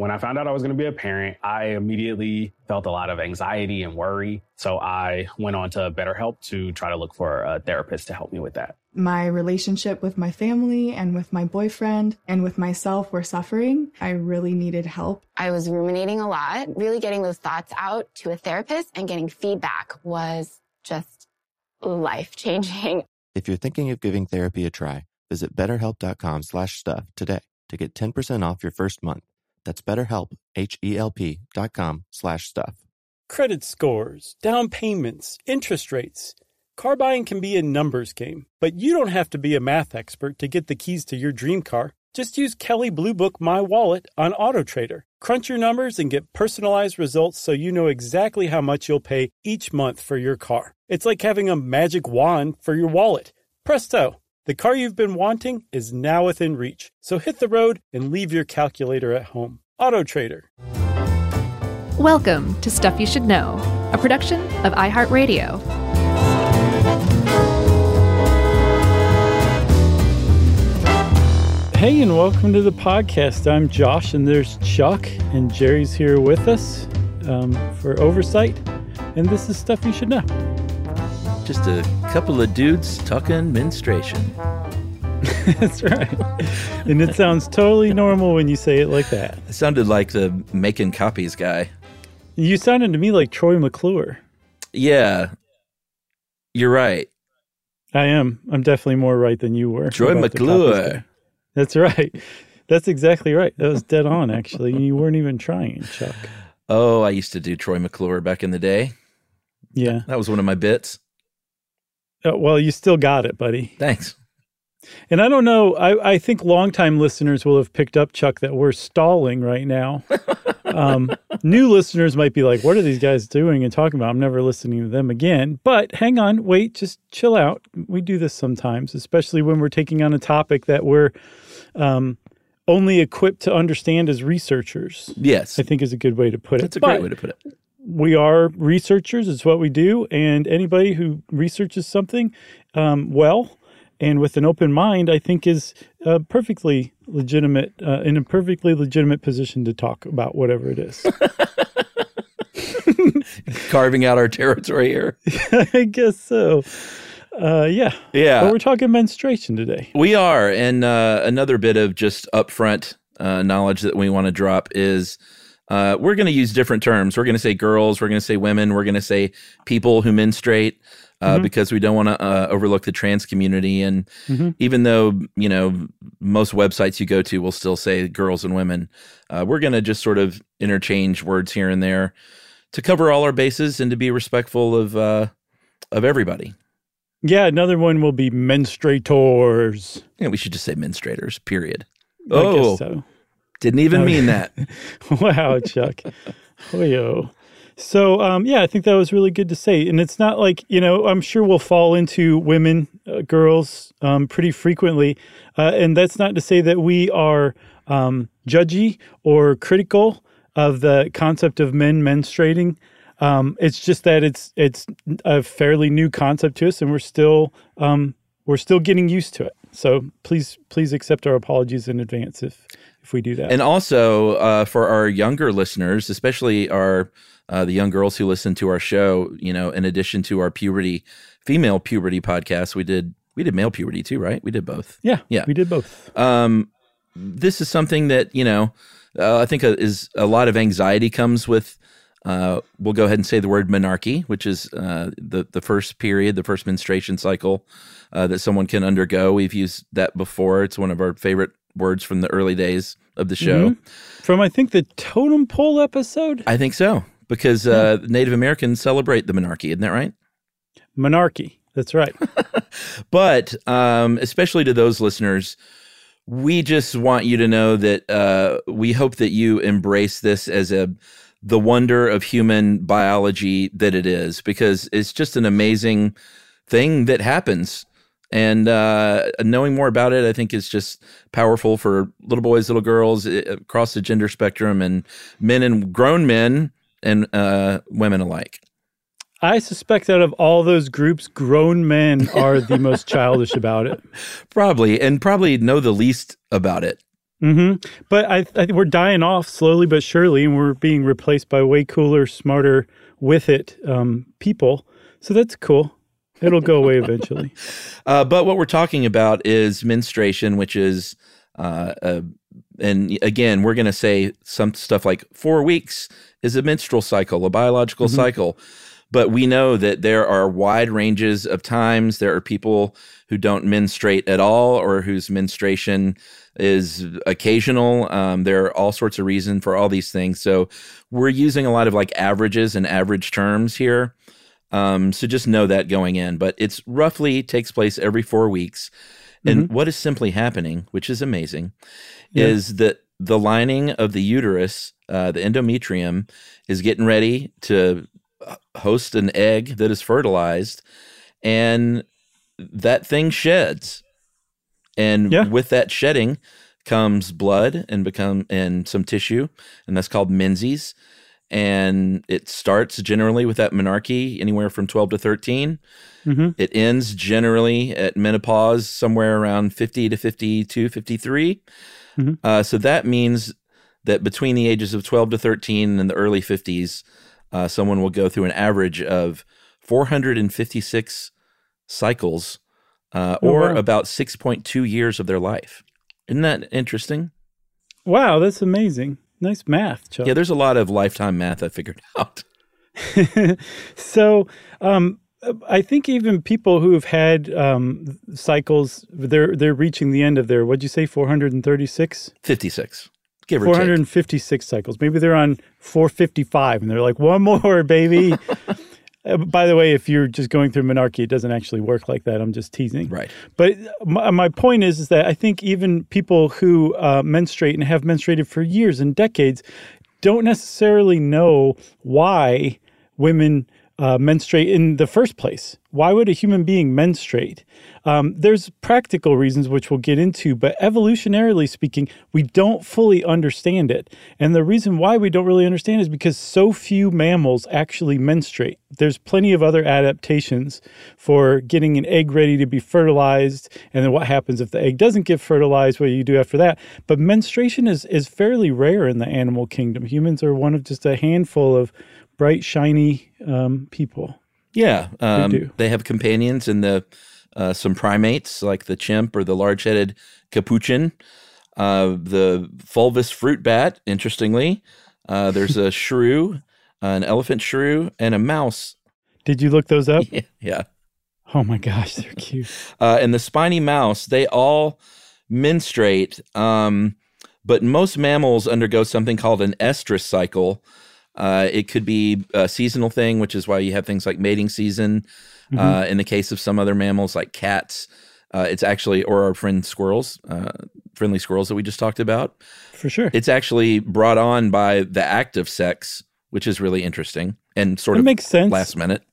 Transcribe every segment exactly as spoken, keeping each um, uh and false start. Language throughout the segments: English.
When I found out I was going to be a parent, I immediately felt a lot of anxiety and worry. So I went on to BetterHelp to try to look for a therapist to help me with that. My relationship with my family and with my boyfriend and with myself were suffering. I really needed help. I was ruminating a lot. Really getting those thoughts out to a therapist and getting feedback was just life-changing. If you're thinking of giving therapy a try, visit betterhelp.com slash stuff today to get ten percent off your first month. That's BetterHelp, H-E-L-P dot com slash stuff. Credit scores, down payments, interest rates. Car buying can be a numbers game, but you don't have to be a math expert to get the keys to your dream car. Just use Kelley Blue Book My Wallet on AutoTrader. Crunch your numbers and get personalized results so you know exactly how much you'll pay each month for your car. It's like having a magic wand for your wallet. Presto! The car you've been wanting is now within reach. So hit the road and leave your calculator at home. AutoTrader. Welcome to Stuff You Should Know, a production of iHeartRadio. Hey, and welcome to the podcast. I'm Josh, and there's Chuck, and Jerry's here with us um, for oversight. And this is Stuff You Should Know. Just a couple of dudes talking menstruation. That's right. And it sounds totally normal when you say it like that. It sounded like the making copies guy. You sounded to me like Troy McClure. Yeah, you're right. I am. I'm definitely more right than you were. Troy McClure. That's right. That's exactly right. That was dead on, actually. You weren't even trying, Chuck. Oh, I used to do Troy McClure back in the day. Yeah. That was one of my bits. Oh, well, you still got it, buddy. Thanks. And I don't know, I, I think longtime listeners will have picked up, Chuck, that we're stalling right now. um, new listeners might be like, what are these guys doing and talking about? I'm never listening to them again. But hang on, wait, just chill out. We do this sometimes, especially when we're taking on a topic that we're um, only equipped to understand as researchers. Yes. I think is a good way to put it. That's a but great way to put it. We are researchers. It's what we do. And anybody who researches something um, well and with an open mind, I think is uh, perfectly legitimate, uh, in a perfectly legitimate position to talk about whatever it is. Carving out our territory here. I guess so. Uh, yeah. Yeah. But we're talking menstruation today. We are. And uh, another bit of just upfront uh, knowledge that we want to drop is uh, we're going to use different terms. We're going to say girls. We're going to say women. We're going to say people who menstruate. Uh, mm-hmm. Because we don't want to uh, overlook the trans community. And mm-hmm. even though, you know, most websites you go to will still say girls and women, uh, we're going to just sort of interchange words here and there to cover all our bases and to be respectful of uh, of everybody. Yeah, another one will be menstruators. Yeah, we should just say menstruators, period. I oh, guess so. Didn't even mean that. Wow, Chuck. Oh, So, um, yeah, I think that was really good to say. And it's not like, you know, I'm sure we'll fall into women, uh, girls um, pretty frequently. Uh, and that's not to say that we are um, judgy or critical of the concept of men menstruating. Um, it's just that it's it's a fairly new concept to us, and we're still um, we're still getting used to it. So please please accept our apologies in advance if if we do that. And also uh, for our younger listeners, especially our Uh, the young girls who listen to our show, you know, in addition to our puberty, female puberty podcast, we did we did male puberty too, right? We did both. Yeah, yeah, we did both. Um, this is something that, you know, uh, I think uh, is a lot of anxiety comes with. Uh, we'll go ahead and say the word menarche, which is uh, the the first period, the first menstruation cycle uh, that someone can undergo. We've used that before. It's one of our favorite words from the early days of the show. Mm-hmm. From I think the totem pole episode. I think so. Because uh, yeah. Native Americans celebrate the menarche, isn't that right? Menarche, that's right. But um, especially to those listeners, we just want you to know that uh, we hope that you embrace this as a the wonder of human biology that it is, because it's just an amazing thing that happens. And uh, knowing more about it, I think, is just powerful for little boys, little girls, across the gender spectrum, and men and grown men, and uh, women alike. I suspect out of all those groups, grown men are the most childish about it. Probably, and probably know the least about it. Mm-hmm. But I, I think we're dying off slowly but surely, and we're being replaced by way cooler, smarter, with it um, people. So that's cool. It'll go away eventually. Uh, but what we're talking about is menstruation, which is, uh, uh, and again, we're going to say some stuff like four weeks is a menstrual cycle, a biological mm-hmm. cycle. But we know that there are wide ranges of times. There are people who don't menstruate at all or whose menstruation is occasional. Um, there are all sorts of reasons for all these things. So we're using a lot of like averages and average terms here. Um, so just know that going in. But it's roughly takes place every four weeks. And mm-hmm. what is simply happening, which is amazing, yeah. is that the lining of the uterus, uh, the endometrium, is getting ready to host an egg that is fertilized, and that thing sheds. And yeah. with that shedding comes blood and become and some tissue, and that's called menses. And it starts generally with that menarche, anywhere from twelve to thirteen. Mm-hmm. It ends generally at menopause, somewhere around fifty to fifty-two, fifty-three. Mm-hmm. Uh, so that means that between the ages of twelve to thirteen and the early fifties, uh, someone will go through an average of four hundred fifty-six cycles, uh, oh, or wow. about six point two years of their life. Isn't that interesting? Wow, that's amazing. Nice math, Chuck. Yeah, there's a lot of lifetime math I figured out. So um, I think even people who have had um, cycles, they're they're reaching the end of their, what'd you say, four hundred thirty-six? fifty-six, give or take. four hundred fifty-six cycles. Maybe they're on four fifty-five, and they're like, one more, baby. Uh, by the way, if you're just going through menarche, it doesn't actually work like that. I'm just teasing. Right. But my, my point is, is that I think even people who uh, menstruate and have menstruated for years and decades don't necessarily know why women uh, menstruate in the first place. Why would a human being menstruate? Um, there's practical reasons, which we'll get into, but evolutionarily speaking, we don't fully understand it. And the reason why we don't really understand is because so few mammals actually menstruate. There's plenty of other adaptations for getting an egg ready to be fertilized, and then what happens if the egg doesn't get fertilized, what do you do after that? But menstruation is, is fairly rare in the animal kingdom. Humans are one of just a handful of bright, shiny um, people. Yeah, um, they, they have companions in the uh, some primates like the chimp or the large-headed capuchin. Uh, the fulvous fruit bat, interestingly, uh, there's a shrew, uh, an elephant shrew, and a mouse. Did you look those up? Yeah. yeah. Oh my gosh, they're cute. Uh, and the spiny mouse, they all menstruate, um, but most mammals undergo something called an estrus cycle. Uh, it could be a seasonal thing, which is why you have things like mating season. Mm-hmm. Uh, in the case of some other mammals like cats, uh, it's actually, or our friend squirrels, uh, friendly squirrels that we just talked about. For sure. It's actually brought on by the act of sex, which is really interesting and sort it of makes sense. Last minute.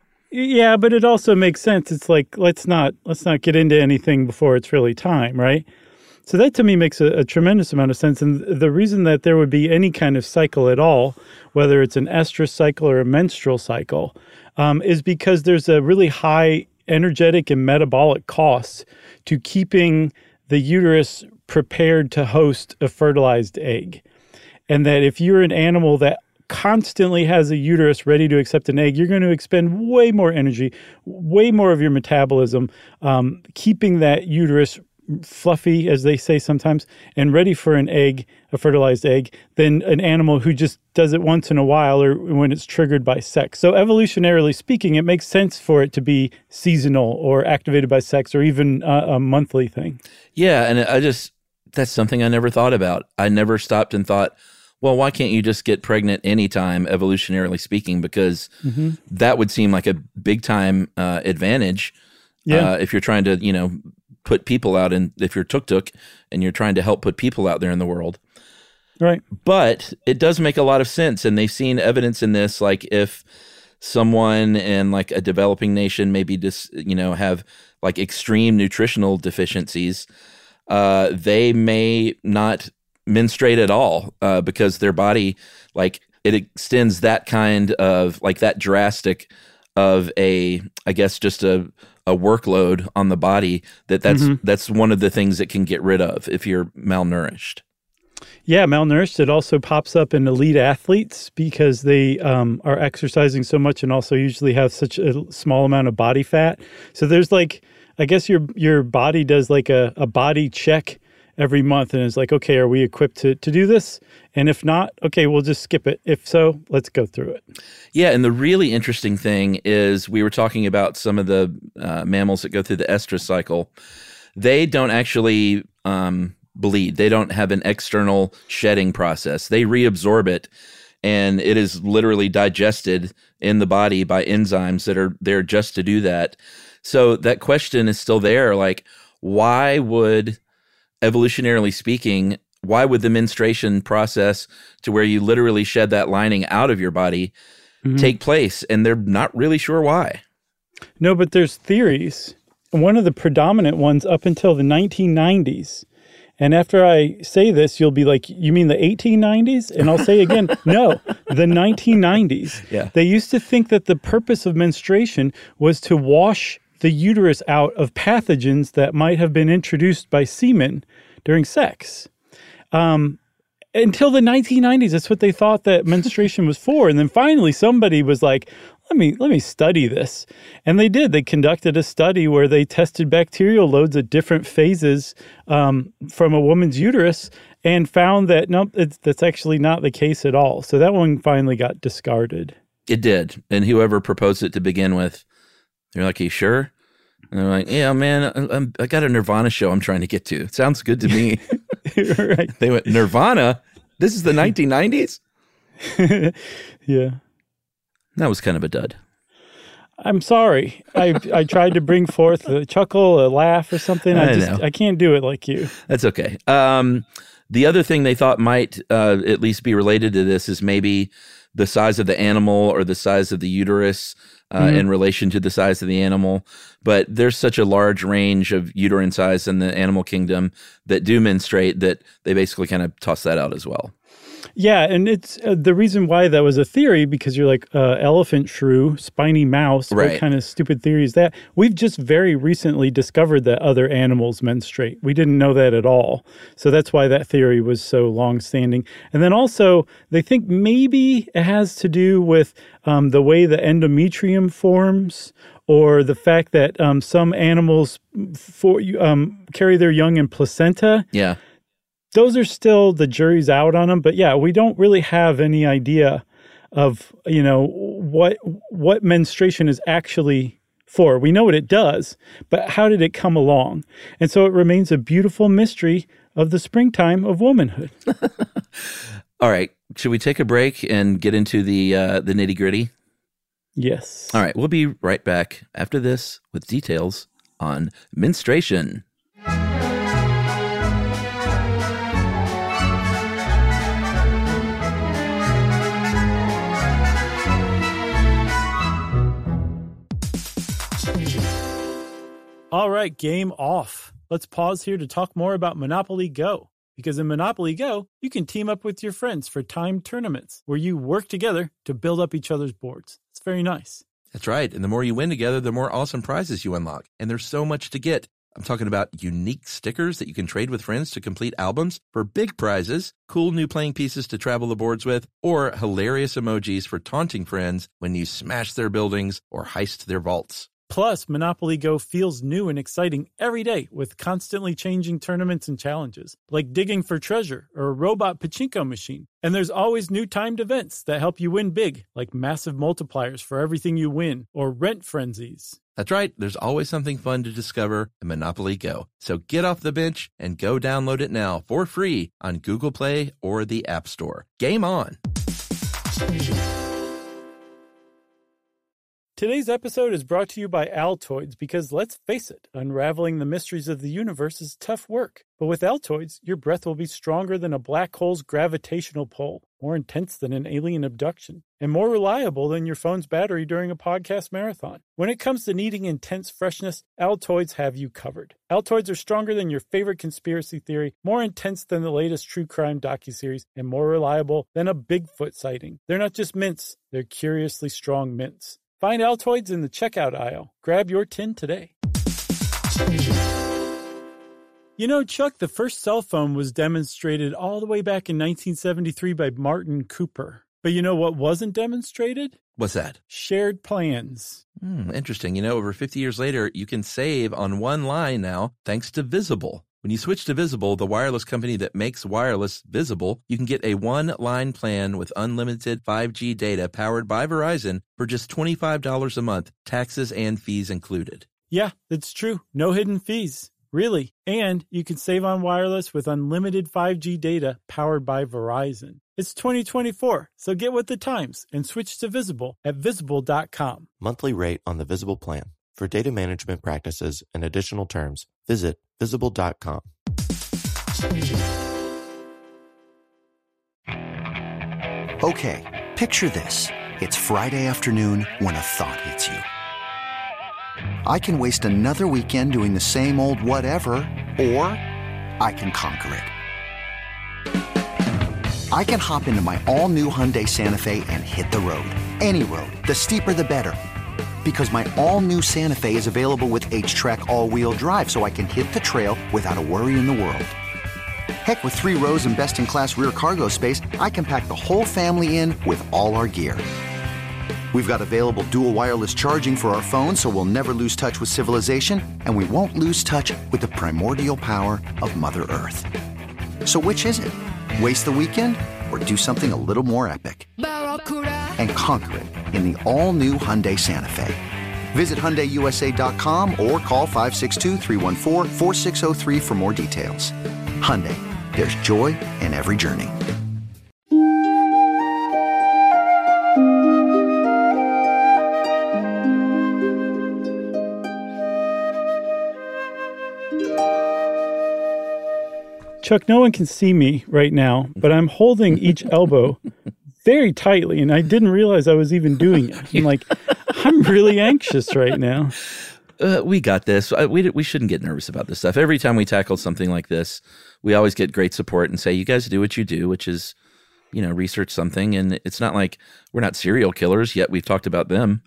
Yeah, but it also makes sense. It's like, let's not, let's not get into anything before it's really time, right? So that to me makes a, a tremendous amount of sense. And the reason that there would be any kind of cycle at all, whether it's an estrus cycle or a menstrual cycle, um, is because there's a really high energetic and metabolic cost to keeping the uterus prepared to host a fertilized egg. And that if you're an animal that constantly has a uterus ready to accept an egg, you're going to expend way more energy, way more of your metabolism, um, keeping that uterus fluffy, as they say sometimes, and ready for an egg, a fertilized egg, than an animal who just does it once in a while or when it's triggered by sex. So evolutionarily speaking, it makes sense for it to be seasonal or activated by sex or even a, a monthly thing. Yeah, and I just, that's something I never thought about. I never stopped and thought, well, why can't you just get pregnant anytime, evolutionarily speaking? Because mm-hmm. that would seem like a big time uh, advantage yeah. uh, if you're trying to, you know, put people out in, if you're tuk-tuk and you're trying to help put people out there in the world. Right. But it does make a lot of sense. And they've seen evidence in this, like if someone in like a developing nation maybe just, you know, have like extreme nutritional deficiencies, uh, they may not menstruate at all uh, because their body, like it extends that kind of, like that drastic of a, I guess just a, a workload on the body that that's, mm-hmm. that's one of the things it can get rid of if you're malnourished. Yeah, malnourished. It also pops up in elite athletes because they um, are exercising so much and also usually have such a small amount of body fat. So there's like, I guess your your body does like a, a body check every month and is like, okay, are we equipped to, to do this? And if not, okay, we'll just skip it. If so, let's go through it. Yeah, and the really interesting thing is we were talking about some of the uh, mammals that go through the estrus cycle. They don't actually um, bleed. They don't have an external shedding process. They reabsorb it, and it is literally digested in the body by enzymes that are there just to do that. So that question is still there, like, why would, evolutionarily speaking, why would the menstruation process to where you literally shed that lining out of your body mm-hmm. take place? And they're not really sure why. No, but there's theories. One of the predominant ones up until the nineteen nineties. And after I say this, you'll be like, you mean the eighteen nineties? And I'll say again, no, the nineteen nineties. Yeah. They used to think that the purpose of menstruation was to wash the uterus out of pathogens that might have been introduced by semen during sex. Um, until the nineteen nineties, that's what they thought that menstruation was for. And then finally somebody was like, let me let me study this. And they did. They conducted a study where they tested bacterial loads at different phases um, from a woman's uterus and found that, nope, it's, that's actually not the case at all. So that one finally got discarded. It did. And whoever proposed it to begin with, they're like, are you sure? And they're like, yeah, man, I'm, I got a Nirvana show I'm trying to get to. It sounds good to me. Right. They went, Nirvana? This is the nineteen nineties? Yeah. That was kind of a dud. I'm sorry. I I tried to bring forth a chuckle, a laugh, or something. I, I just know. I can't do it like you. That's okay. Um, the other thing they thought might uh, at least be related to this is maybe the size of the animal or the size of the uterus uh, mm-hmm. in relation to the size of the animal. But there's such a large range of uterine size in the animal kingdom that do menstruate that they basically kind of toss that out as well. Yeah, and it's uh, the reason why that was a theory, because you're like, uh, elephant shrew, spiny mouse, right. What kind of stupid theory is that? We've just very recently discovered that other animals menstruate. We didn't know that at all. So that's why that theory was so long-standing. And then also, they think maybe it has to do with um, the way the endometrium forms, or the fact that um, some animals for, um, carry their young in placenta. Yeah. Those are still, the jury's out on them. But yeah, we don't really have any idea of, you know, what what menstruation is actually for. We know what it does, but how did it come along? And so it remains a beautiful mystery of the springtime of womanhood. All right. Should we take a break and get into the uh, the nitty gritty? Yes. All right. We'll be right back after this with details on menstruation. All right, game off. Let's pause here to talk more about Monopoly Go. Because in Monopoly Go, you can team up with your friends for timed tournaments where you work together to build up each other's boards. It's very nice. That's right. And the more you win together, the more awesome prizes you unlock. And there's so much to get. I'm talking about unique stickers that you can trade with friends to complete albums for big prizes, cool new playing pieces to travel the boards with, or hilarious emojis for taunting friends when you smash their buildings or heist their vaults. Plus, Monopoly Go feels new and exciting every day with constantly changing tournaments and challenges, like digging for treasure or a robot pachinko machine. And there's always new timed events that help you win big, like massive multipliers for everything you win or rent frenzies. That's right. There's always something fun to discover in Monopoly Go. So get off the bench and go download it now for free on Google Play or the App Store. Game on! Today's episode is brought to you by Altoids because, let's face it, unraveling the mysteries of the universe is tough work. But with Altoids, your breath will be stronger than a black hole's gravitational pull, more intense than an alien abduction, and more reliable than your phone's battery during a podcast marathon. When it comes to needing intense freshness, Altoids have you covered. Altoids are stronger than your favorite conspiracy theory, more intense than the latest true crime docuseries, and more reliable than a Bigfoot sighting. They're not just mints, they're curiously strong mints. Find Altoids in the checkout aisle. Grab your tin today. You know, Chuck, the first cell phone was demonstrated all the way back in nineteen seventy-three by Martin Cooper. But you know what wasn't demonstrated? What's that? Shared plans. Hmm, interesting. You know, over fifty years later, you can save on one line now thanks to Visible. When you switch to Visible, the wireless company that makes wireless visible, you can get a one-line plan with unlimited five G data powered by Verizon for just twenty-five dollars a month, taxes and fees included. Yeah, that's true. No hidden fees. Really. And you can save on wireless with unlimited five G data powered by Verizon. It's twenty twenty-four, so get with the times and switch to Visible at visible dot com. Monthly rate on the Visible plan. For data management practices and additional terms, visit visible dot com. Okay, picture this. It's Friday afternoon when a thought hits you. I can waste another weekend doing the same old whatever, or I can conquer it. I can hop into my all-new Hyundai Santa Fe and hit the road. Any road. The steeper, the better. Because my all-new Santa Fe is available with H-Track all-wheel drive, so I can hit the trail without a worry in the world. Heck, with three rows and best-in-class rear cargo space, I can pack the whole family in with all our gear. We've got available dual wireless charging for our phones, so we'll never lose touch with civilization, and we won't lose touch with the primordial power of Mother Earth. So which is it? Waste the weekend or do something a little more epic? And conquer it in the all-new Hyundai Santa Fe. Visit Hyundai U S A dot com or call five six two, three one four, four six zero three for more details. Hyundai, there's joy in every journey. Chuck, no one can see me right now, but I'm holding each elbow very tightly, and I didn't realize I was even doing it. I'm like, I'm really anxious right now. Uh, we got this. I, we we shouldn't get nervous about this stuff. Every time we tackle something like this, we always get great support and say, you guys do what you do, which is, you know, research something. And it's not like we're not serial killers, yet we've talked about them.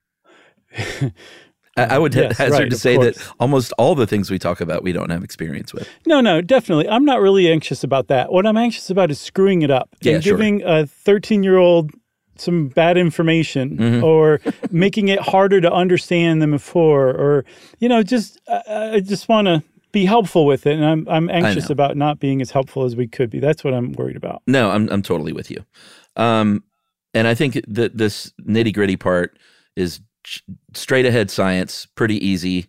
I would yes, hazard right, to say course. that almost all the things we talk about, we don't have experience with. No, no, definitely. I'm not really anxious about that. What I'm anxious about is screwing it up yeah, and sure. giving a thirteen-year-old some bad information mm-hmm. or making it harder to understand than before, or, you know, just I, I just want to be helpful with it. And I'm I'm anxious about not being as helpful as we could be. That's what I'm worried about. No, I'm I'm totally with you. Um, and I think that this nitty-gritty part is straight ahead science, pretty easy.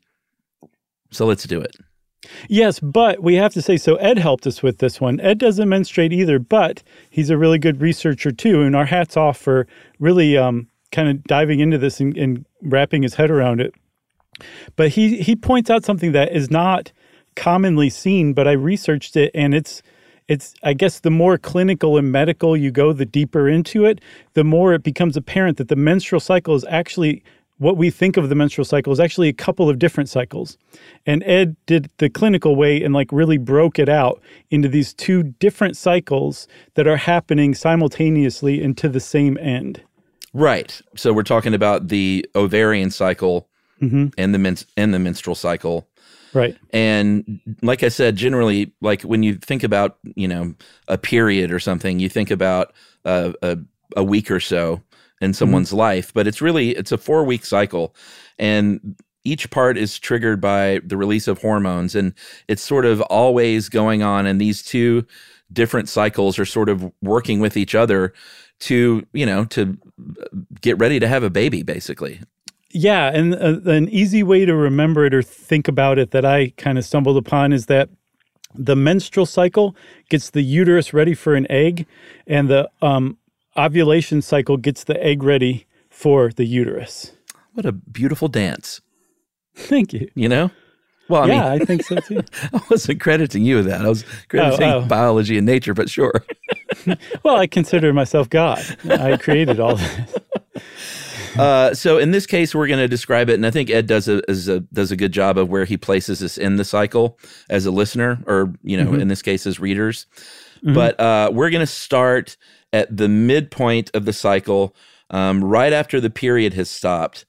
So let's do it. Yes, but we have to say, so Ed helped us with this one. Ed doesn't menstruate either, but he's a really good researcher too. And our hats off for really um, kind of diving into this and, and wrapping his head around it. But he, he points out something that is not commonly seen, but I researched it, and it's It's, I guess, the more clinical and medical you go, the deeper into it, the more it becomes apparent that the menstrual cycle is actually, what we think of the menstrual cycle is actually a couple of different cycles. And Ed did the clinical way and like really broke it out into these two different cycles that are happening simultaneously and to the same end. Right. So we're talking about the ovarian cycle mm-hmm. and the men- and the menstrual cycle. Right. And like I said, generally, like when you think about, you know, a period or something, you think about uh, a, a week or so in someone's mm-hmm. life, but it's really, it's a four week cycle. And each part is triggered by the release of hormones. And it's sort of always going on. And these two different cycles are sort of working with each other to, you know, to get ready to have a baby, basically. Yeah, and uh, an easy way to remember it or think about it that I kind of stumbled upon is that the menstrual cycle gets the uterus ready for an egg, and the um, ovulation cycle gets the egg ready for the uterus. What a beautiful dance. Thank you. You know? Well, I yeah, mean, I think so too. I wasn't crediting you with that. I was crediting oh, oh. biology and nature, but sure. Well, I consider myself God. I created all this. Uh, so in this case, we're going to describe it, and I think Ed does a, a does a good job of where he places us in the cycle as a listener, or you know, mm-hmm. in this case, as readers. Mm-hmm. But uh, we're going to start at the midpoint of the cycle, um, right after the period has stopped,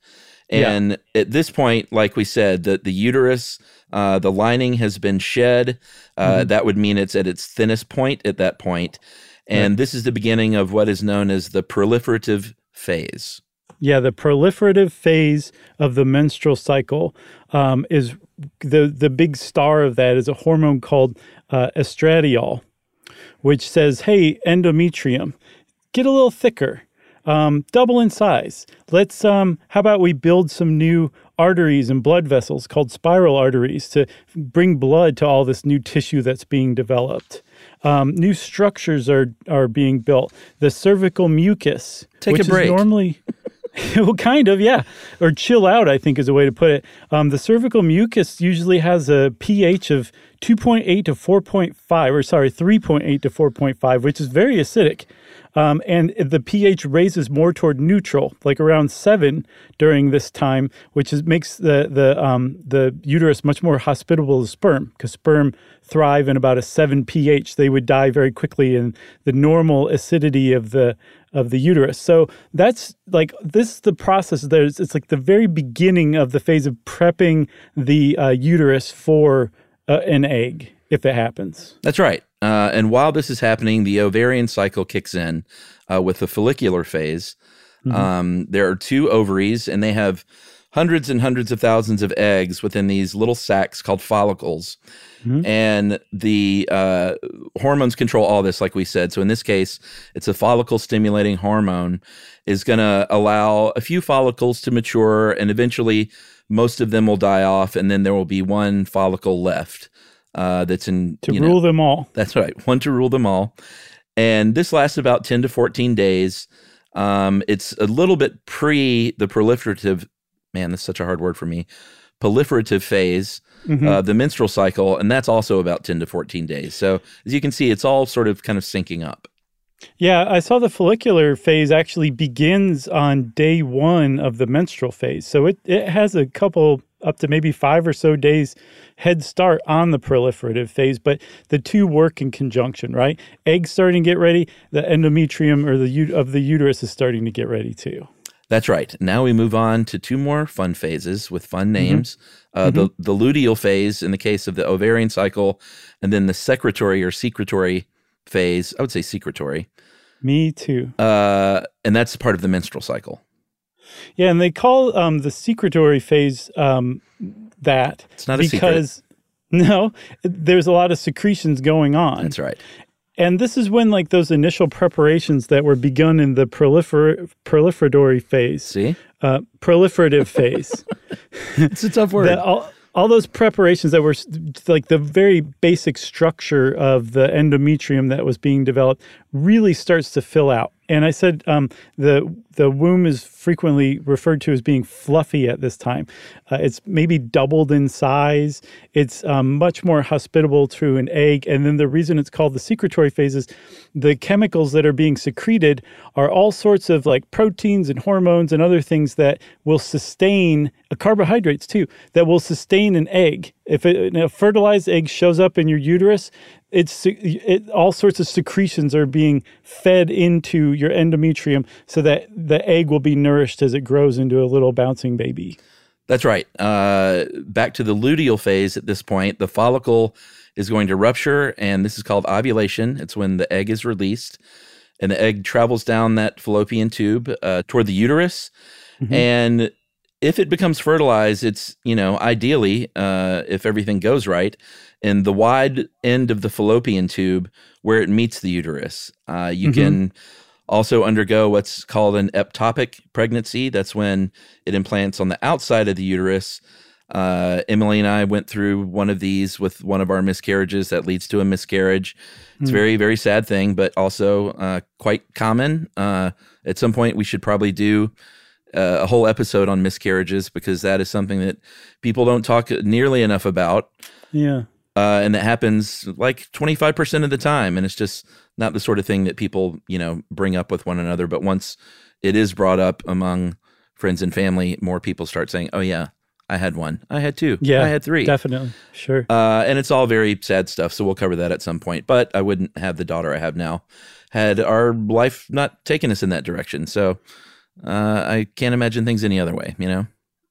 And Yeah. at this point, like we said, the, the uterus, uh, the lining has been shed. Uh, Mhm. That would mean it's at its thinnest point at that point. And Right. this is the beginning of what is known as the proliferative phase. Yeah, the proliferative phase of the menstrual cycle um, is the the big star of that is a hormone called uh, estradiol, which says, "Hey, endometrium, get a little thicker, um, double in size. Let's um, how about we build some new arteries and blood vessels called spiral arteries to bring blood to all this new tissue that's being developed." Um, new structures are are being built. The cervical mucus, Take which a break. is normally well, kind of, yeah. Or chill out, I think is a way to put it. Um, the cervical mucus usually has a pH of two point eight to four point five, or sorry, three point eight to four point five, which is very acidic. Um, and the pH raises more toward neutral, like around seven during this time, which is, makes the the um, the uterus much more hospitable to sperm, because sperm thrive in about a seven pH. They would die very quickly in the normal acidity of the of the uterus. So that's like, this is the process. There's it's like the very beginning of the phase of prepping the uh, uterus for uh, an egg, if it happens. That's right. Uh, and while this is happening, the ovarian cycle kicks in uh, with the follicular phase. Mhm. Um, there are two ovaries, and they have hundreds and hundreds of thousands of eggs within these little sacs called follicles. Mhm. And the uh, hormones control all this, like we said. So in this case, it's a follicle-stimulating hormone is going to allow a few follicles to mature, and eventually most of them will die off, and then there will be one follicle left. Uh, that's in To you rule know, them all. That's right, one to rule them all, and this lasts about ten to fourteen days. Um, it's a little bit pre the proliferative. Man, that's such a hard word for me. Proliferative phase, Mhm. uh, the menstrual cycle, and that's also about ten to fourteen days. So as you can see, it's all sort of kind of syncing up. Yeah, I saw the follicular phase actually begins on day one of the menstrual phase. So it, it has a couple, up to maybe five or so days head start on the proliferative phase, but the two work in conjunction, right? Eggs starting to get ready, the endometrium or the ut- of the uterus is starting to get ready too. That's right. Now we move on to two more fun phases with fun names. Uh, Mm-hmm. the, the luteal phase in the case of the ovarian cycle, and then the secretory or secretory phase. I would say secretory. Me too. Uh, and that's part of the menstrual cycle. Yeah, and they call um, the secretory phase um, that It's not a secret. because no, there's a lot of secretions going on. That's right. And this is when like those initial preparations that were begun in the prolifer- proliferatory phase, See? uh, proliferative phase, It's a tough word. that all, all those preparations that were s- like the very basic structure of the endometrium that was being developed really starts to fill out. And I said um, the the womb is frequently referred to as being fluffy at this time. Uh, it's maybe doubled in size. It's um, much more hospitable to an egg. And then the reason it's called the secretory phase is the chemicals that are being secreted are all sorts of like proteins and hormones and other things that will sustain, uh, carbohydrates too, that will sustain an egg. If it, a fertilized egg shows up in your uterus, it's it, all sorts of secretions are being fed into your endometrium so that the egg will be nourished as it grows into a little bouncing baby. That's right. Uh, back to the luteal phase at this point, the follicle is going to rupture, and this is called ovulation. It's when the egg is released, and the egg travels down that fallopian tube uh, toward the uterus. Mhm. And if it becomes fertilized, it's, you know, ideally, uh, if everything goes right, in the wide end of the fallopian tube where it meets the uterus. Uh, you Mhm. can also undergo what's called an ectopic pregnancy. That's when it implants on the outside of the uterus. Uh, Emily and I went through one of these with one of our miscarriages that leads to a miscarriage. It's a Mm. very, very sad thing, but also uh, quite common. Uh, at some point, we should probably do uh, a whole episode on miscarriages, because that is something that people don't talk nearly enough about. Yeah. Uh, and that happens like twenty-five percent of the time. And it's just not the sort of thing that people, you know, bring up with one another. But once it is brought up among friends and family, more people start saying, oh, yeah, I had one. I had two. Yeah. I had three. Definitely. Sure. Uh, and it's all very sad stuff. So we'll cover that at some point. But I wouldn't have the daughter I have now had our life not taken us in that direction. So uh, I can't imagine things any other way, you know?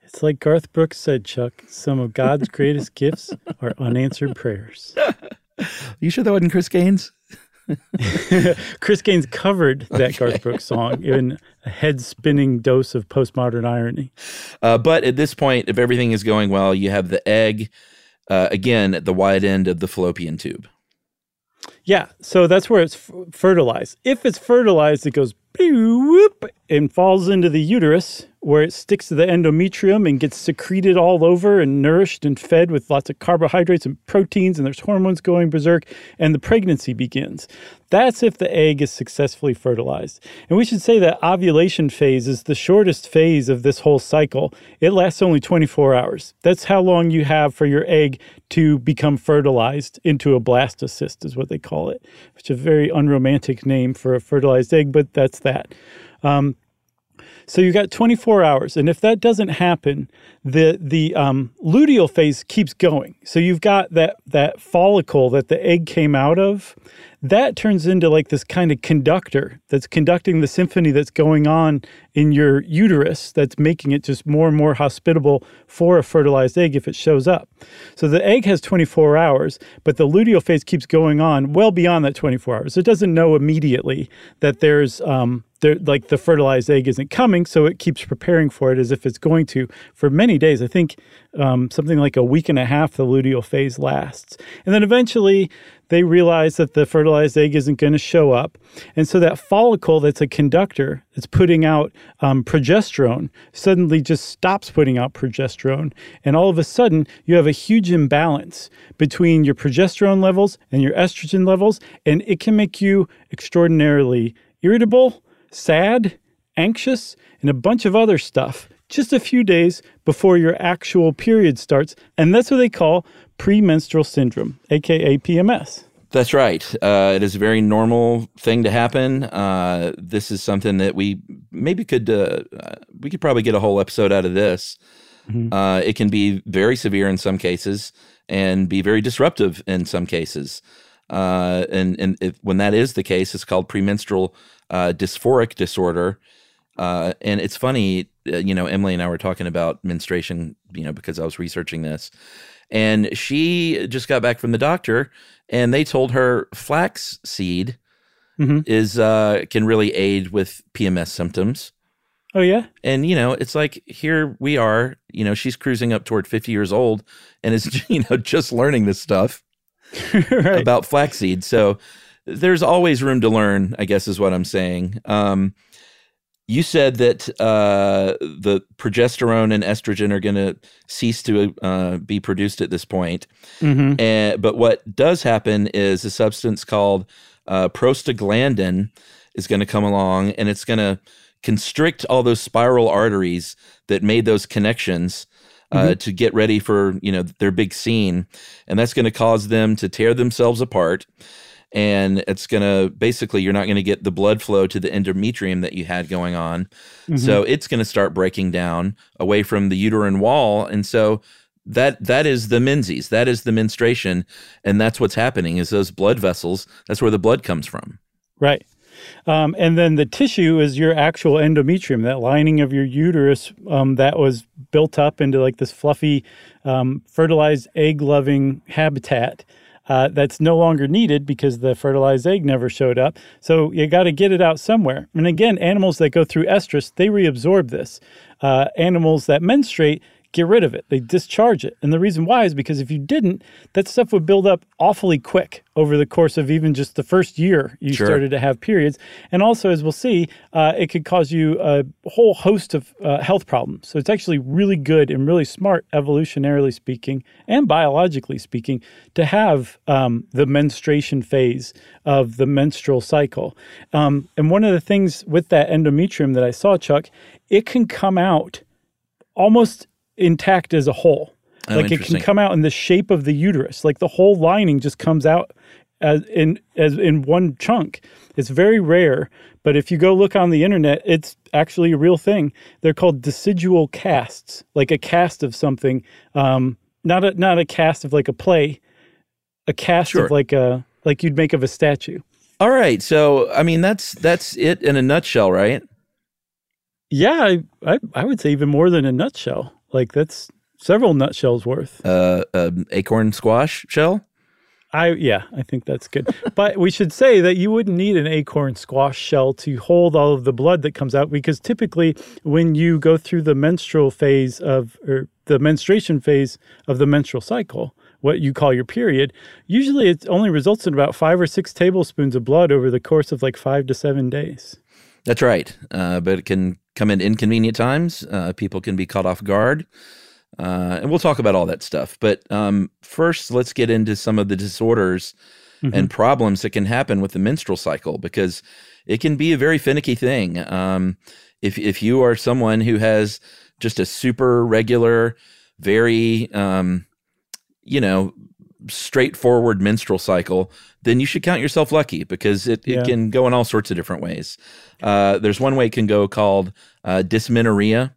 It's like Garth Brooks said, Chuck, some of God's greatest gifts are unanswered prayers. You sure that wasn't Chris Gaines? Chris Gaines covered that okay. Garth Brooks song in a head-spinning dose of postmodern irony. Uh, but at this point, if everything is going well, you have the egg, uh, again, at the wide end of the fallopian tube. Yeah, so that's where it's f- fertilized. If it's fertilized, it goes whoop and falls into the uterus, where it sticks to the endometrium and gets secreted all over and nourished and fed with lots of carbohydrates and proteins, and there's hormones going berserk, and the pregnancy begins. That's if the egg is successfully fertilized. And we should say that ovulation phase is the shortest phase of this whole cycle. It lasts only twenty-four hours. That's how long you have for your egg to become fertilized into a blastocyst, is what they call it, which is a very unromantic name for a fertilized egg, but that's that. Um, So you got twenty-four hours, and if that doesn't happen, the the um, luteal phase keeps going. So you've got that that follicle that the egg came out of, that turns into like this kind of conductor that's conducting the symphony that's going on in your uterus, that's making it just more and more hospitable for a fertilized egg if it shows up. So the egg has twenty-four hours, but the luteal phase keeps going on well beyond that twenty-four hours. It doesn't know immediately that there's um, there, like the fertilized egg isn't coming, so it keeps preparing for it as if it's going to for many days. I think um, something like a week and a half the luteal phase lasts. And then eventually they realize that the fertilized egg isn't going to show up. And so that follicle that's a conductor, that's putting out um, progesterone, suddenly just stops putting out progesterone. And all of a sudden, you have a huge imbalance between your progesterone levels and your estrogen levels. And it can make you extraordinarily irritable, sad, anxious, and a bunch of other stuff just a few days before your actual period starts. And that's what they call premenstrual syndrome, aka P M S. That's right. Uh, it is a very normal thing to happen. Uh, this is something that we maybe could, uh, we could probably get a whole episode out of this. Mm-hmm. Uh, it can be very severe in some cases and be very disruptive in some cases. Uh, and and if, when that is the case, it's called premenstrual uh, dysphoric disorder. Uh, and it's funny, uh, you know, Emily and I were talking about menstruation, you know, because I was researching this. And she just got back from the doctor, and they told her flax seed mm-hmm. is uh, can really aid with P M S symptoms. Oh, yeah? And, you know, it's like, here we are, you know, she's cruising up toward fifty years old and is, you know, just learning this stuff right. about flaxseed. So there's always room to learn, I guess is what I'm saying. Um, you said that uh, the progesterone and estrogen are going to cease to uh, be produced at this point. Mm-hmm. And, but what does happen is a substance called uh, prostaglandin is going to come along, and it's going to constrict all those spiral arteries that made those connections uh, mm-hmm. to get ready for, you know, their big scene. And that's going to cause them to tear themselves apart. And it's going to, basically, you're not going to get the blood flow to the endometrium that you had going on. Mm-hmm. So it's going to start breaking down away from the uterine wall. And so that that is the menses, that is the menstruation. And that's what's happening is those blood vessels, that's where the blood comes from. Right. Um, and then the tissue is your actual endometrium, that lining of your uterus um, that was built up into like this fluffy, um, fertilized egg-loving habitat. Uh, that's no longer needed because the fertilized egg never showed up. So you got to get it out somewhere. And again, animals that go through estrus, they reabsorb this. Uh, animals that menstruate get rid of it. They discharge it. And the reason why is because if you didn't, that stuff would build up awfully quick over the course of even just the first year you sure. started to have periods. And also, as we'll see, uh, it could cause you a whole host of uh, health problems. So it's actually really good and really smart, evolutionarily speaking, and biologically speaking, to have um, the menstruation phase of the menstrual cycle. Um, and one of the things with that endometrium that I saw, Chuck, it can come out almost intact as a whole. Oh, like it can come out in the shape of the uterus. Like the whole lining just comes out as in as in one chunk. It's very rare, but if you go look on the internet, it's actually a real thing. They're called decidual casts, like a cast of something. Um, not a not a cast of like a play, a cast sure. of like a like you'd make of a statue. All right, so I mean that's that's it in a nutshell, right? Yeah, I I, I would say even more than a nutshell. Like that's several nutshells worth. Uh, um, acorn squash shell? I yeah, I think that's good. But we should say that you wouldn't need an acorn squash shell to hold all of the blood that comes out, because typically when you go through the menstrual phase of, or the menstruation phase of the menstrual cycle, what you call your period, usually it only results in about five or six tablespoons of blood over the course of like five to seven days. That's right. Uh, but it can come in inconvenient times. Uh, people can be caught off guard. Uh, and we'll talk about all that stuff. But um, first, let's get into some of the disorders mm-hmm. and problems that can happen with the menstrual cycle, because it can be a very finicky thing. Um, if if you are someone who has just a super regular, very, um, you know, straightforward menstrual cycle, then you should count yourself lucky, because it, it yeah. can go in all sorts of different ways. Uh, there's one way it can go called uh, dysmenorrhea.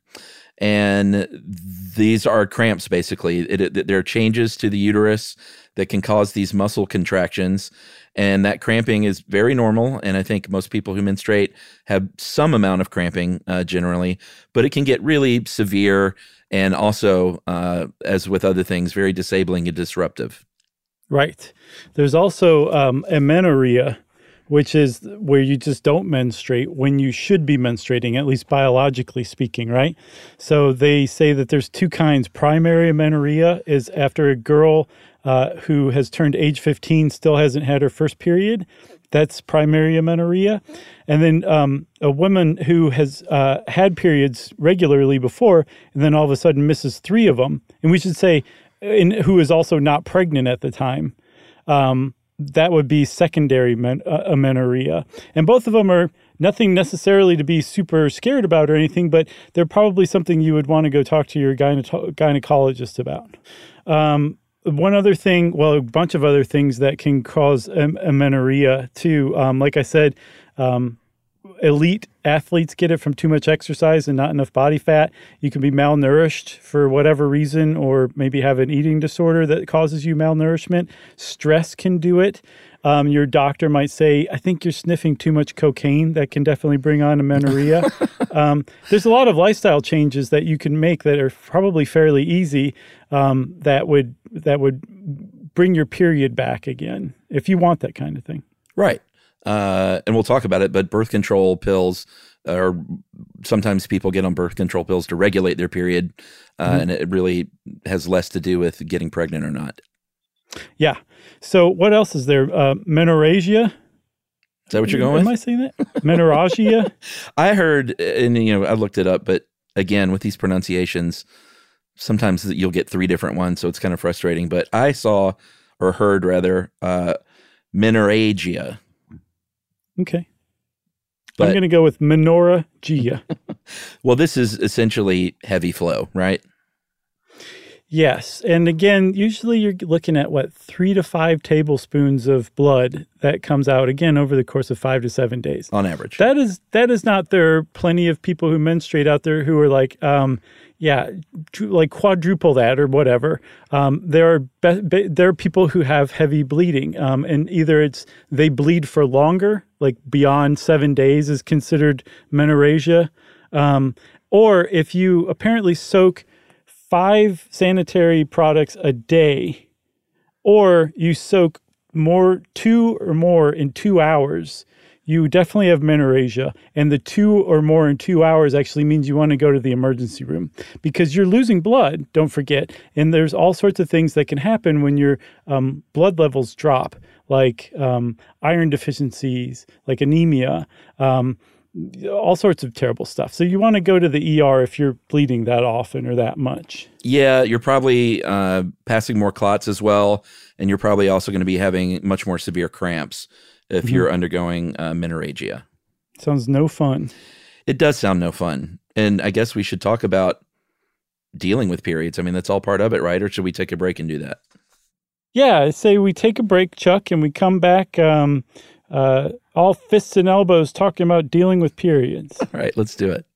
And these are cramps, basically. It, it, there are changes to the uterus that can cause these muscle contractions. And that cramping is very normal. And I think most people who menstruate have some amount of cramping uh, generally. But it can get really severe and also, uh, as with other things, very disabling and disruptive. Right. There's also um, amenorrhea, which is where you just don't menstruate when you should be menstruating, at least biologically speaking, right? So they say that there's two kinds. Primary amenorrhea is after a girl uh, who has turned age fifteen still hasn't had her first period. That's primary amenorrhea. And then um, a woman who has uh, had periods regularly before and then all of a sudden misses three of them, and we should say, in, who is also not pregnant at the time, um, that would be secondary men, uh, amenorrhea. And both of them are nothing necessarily to be super scared about or anything, but they're probably something you would want to go talk to your gyne- gynecologist about. Um, one other thing, well, a bunch of other things that can cause am- amenorrhea too. Um, like I said, um, elite athletes get it from too much exercise and not enough body fat. You can be malnourished for whatever reason, or maybe have an eating disorder that causes you malnourishment. Stress can do it. Um, your doctor might say, I think you're sniffing too much cocaine. That can definitely bring on amenorrhea. um, there's a lot of lifestyle changes that you can make that are probably fairly easy um, that would that would bring your period back again, if you want that kind of thing. Right. Uh, and we'll talk about it, but birth control pills, or sometimes people get on birth control pills to regulate their period, uh, mm-hmm. and it really has less to do with getting pregnant or not. Yeah. So what else is there? Uh, menorrhagia. Is that what you're going Am with? Am I saying that? Menorrhagia? I heard, and you know, I looked it up, but again, with these pronunciations, sometimes you'll get three different ones, so it's kind of frustrating. But I saw, or heard rather, uh, menorrhagia. Okay. But, I'm going to go with menorrhagia. Well, this is essentially heavy flow, right? Yes. And again, usually you're looking at, what, three to five tablespoons of blood that comes out, again, over the course of five to seven days. On average. That is that is not, there are plenty of people who menstruate out there who are like, um, yeah, like quadruple that or whatever. Um, there are be- be- there are people who have heavy bleeding, um, and either it's they bleed for longer, like beyond seven days is considered menorrhagia, um, or if you apparently soak five sanitary products a day, or you soak more two or more in two hours, you definitely have menorrhagia. And the two or more in two hours actually means you want to go to the emergency room, because you're losing blood, don't forget. And there's all sorts of things that can happen when your um, blood levels drop, like um, iron deficiencies, like anemia, um, all sorts of terrible stuff. So you want to go to the E R if you're bleeding that often or that much. Yeah, you're probably uh, passing more clots as well, and you're probably also going to be having much more severe cramps if mm-hmm. you're undergoing uh, menorrhagia. Sounds no fun. It does sound no fun. And I guess we should talk about dealing with periods. I mean, that's all part of it, right? Or should we take a break and do that? Yeah, I say we take a break, Chuck, and we come back um, uh, all fists and elbows talking about dealing with periods. All right, let's do it.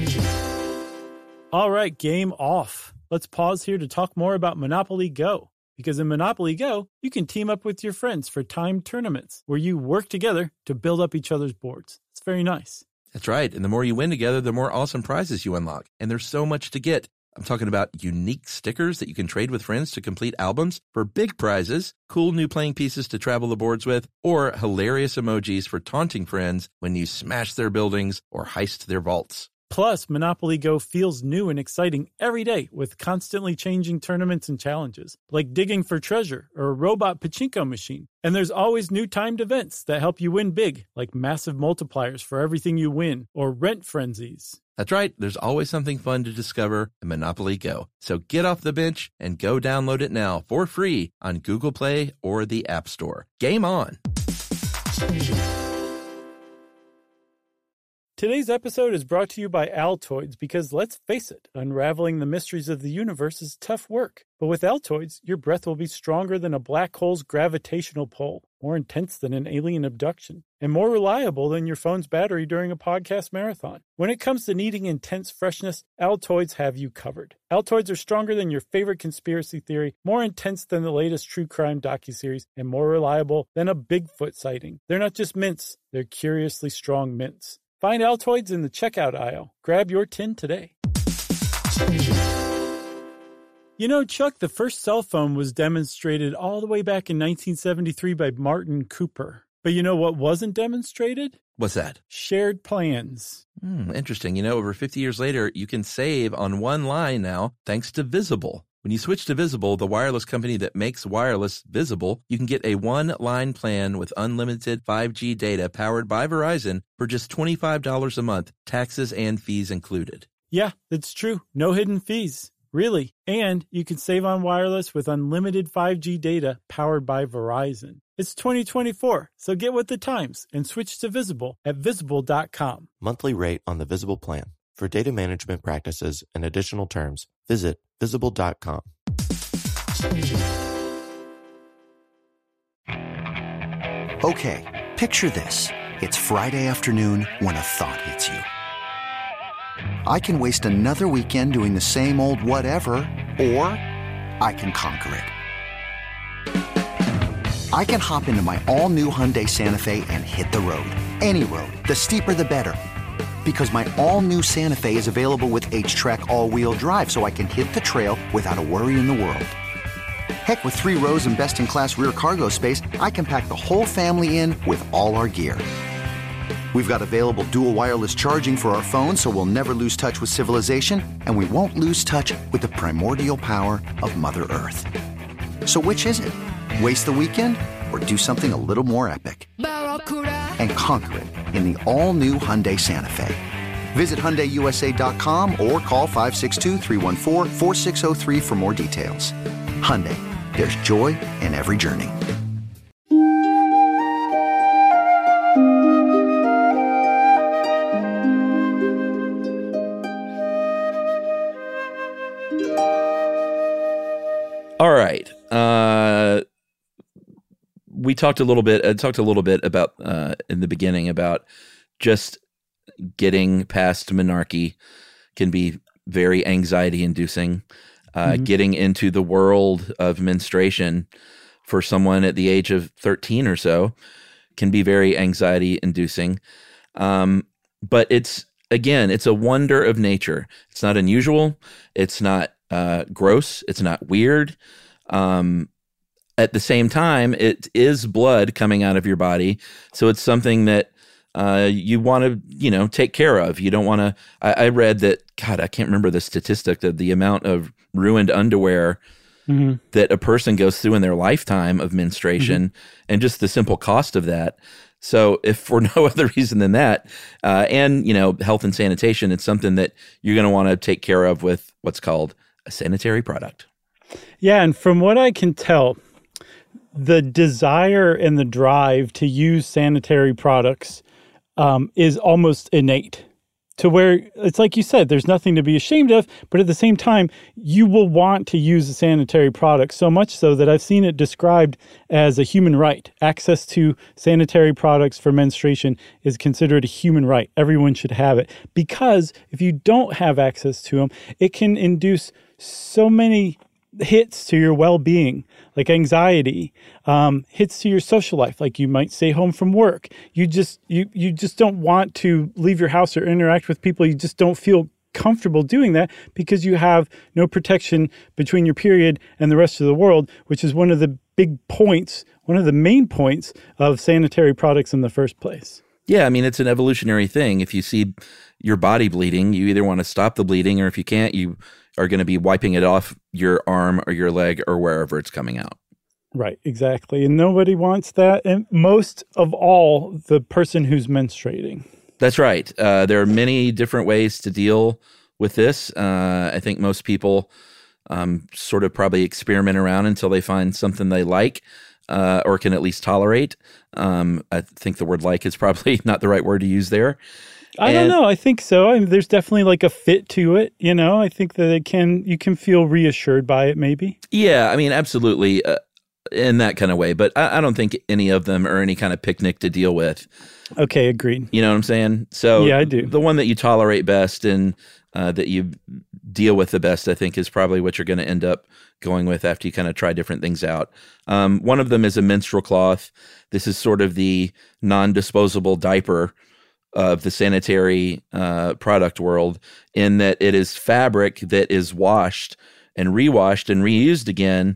All right, game off. Let's pause here to talk more about Monopoly Go. Because in Monopoly Go, you can team up with your friends for timed tournaments where you work together to build up each other's boards. It's very nice. That's right. And the more you win together, the more awesome prizes you unlock. And there's so much to get. I'm talking about unique stickers that you can trade with friends to complete albums for big prizes, cool new playing pieces to travel the boards with, or hilarious emojis for taunting friends when you smash their buildings or heist their vaults. Plus, Monopoly Go feels new and exciting every day with constantly changing tournaments and challenges, like digging for treasure or a robot pachinko machine. And there's always new timed events that help you win big, like massive multipliers for everything you win or rent frenzies. That's right. There's always something fun to discover in Monopoly Go. So get off the bench and go download it now for free on Google Play or the App Store. Game on! Today's episode is brought to you by Altoids because, let's face it, unraveling the mysteries of the universe is tough work. But with Altoids, your breath will be stronger than a black hole's gravitational pull, more intense than an alien abduction, and more reliable than your phone's battery during a podcast marathon. When it comes to needing intense freshness, Altoids have you covered. Altoids are stronger than your favorite conspiracy theory, more intense than the latest true crime docuseries, and more reliable than a Bigfoot sighting. They're not just mints, they're curiously strong mints. Find Altoids in the checkout aisle. Grab your tin today. You know, Chuck, the first cell phone was demonstrated all the way back in nineteen seventy-three by Martin Cooper. But you know what wasn't demonstrated? What's that? Shared plans. Hmm, interesting. You know, over fifty years later, you can save on one line now thanks to Visible. When you switch to Visible, the wireless company that makes wireless visible, you can get a one-line plan with unlimited five G data powered by Verizon for just twenty-five dollars a month, taxes and fees included. Yeah, that's true. No hidden fees. Really. And you can save on wireless with unlimited five G data powered by Verizon. It's twenty twenty-four, so get with the times and switch to Visible at visible dot com. Monthly rate on the Visible plan. For data management practices and additional terms, visit visible dot com. Okay, picture this. It's Friday afternoon when a thought hits you. I can waste another weekend doing the same old whatever, or I can conquer it. I can hop into my all-new Hyundai Santa Fe and hit the road. Any road. The steeper, the better. Because my all-new Santa Fe is available with H-Track all-wheel drive, so I can hit the trail without a worry in the world. Heck, with three rows and best-in-class rear cargo space, I can pack the whole family in with all our gear. We've got available dual wireless charging for our phones, so we'll never lose touch with civilization, and we won't lose touch with the primordial power of Mother Earth. So which is it? Waste the weekend or do something a little more epic? And conquer it in the all-new Hyundai Santa Fe. Visit Hyundai U S A dot com or call five six two, three one four, four six zero three for more details. Hyundai, there's joy in every journey. All right. Uh, we talked a little bit. I talked a little bit about uh, in the beginning about just getting past menarche can be very anxiety-inducing. Uh, mm-hmm. Getting into the world of menstruation for someone at the age of thirteen or so can be very anxiety-inducing. Um, but it's again, it's a wonder of nature. It's not unusual. It's not uh, gross. It's not weird. Um, at the same time, it is blood coming out of your body. So it's something that uh, you want to, you know, take care of. You don't want to, I, I read that, God, I can't remember the statistic of the amount of ruined underwear mm-hmm. that a person goes through in their lifetime of menstruation mm-hmm. and just the simple cost of that. So if for no other reason than that, uh, and, you know, health and sanitation, it's something that you're going to want to take care of with what's called a sanitary product. Yeah. And from what I can tell, the desire and the drive to use sanitary products um, is almost innate, to where it's like you said, there's nothing to be ashamed of, but at the same time, you will want to use a sanitary product, so much so that I've seen it described as a human right. Access to sanitary products for menstruation is considered a human right. Everyone should have it, because if you don't have access to them, it can induce so many hits to your well-being, like anxiety, um, hits to your social life, like you might stay home from work. You just you you just don't want to leave your house or interact with people. You just don't feel comfortable doing that because you have no protection between your period and the rest of the world, which is one of the big points, one of the main points of sanitary products in the first place. Yeah, I mean, it's an evolutionary thing. If you see your body bleeding, you either want to stop the bleeding, or if you can't, you are going to be wiping it off your arm or your leg or wherever it's coming out. Right, exactly. And nobody wants that. And most of all, the person who's menstruating. That's right. Uh, there are many different ways to deal with this. Uh, I think most people um, sort of probably experiment around until they find something they like uh, or can at least tolerate. Um, I think the word like is probably not the right word to use there. I and, don't know. I think so. I mean, there's definitely like a fit to it. You know, I think that it can, you can feel reassured by it maybe. Yeah, I mean, absolutely. Uh, in that kind of way. But I, I don't think any of them are any kind of picnic to deal with. Okay, agreed. You know what I'm saying? So yeah, I do. The one that you tolerate best and uh, that you deal with the best, I think, is probably what you're going to end up going with after you kind of try different things out. Um, one of them is a menstrual cloth. This is sort of the non-disposable diaper of the sanitary uh, product world, in that it is fabric that is washed and rewashed and reused again.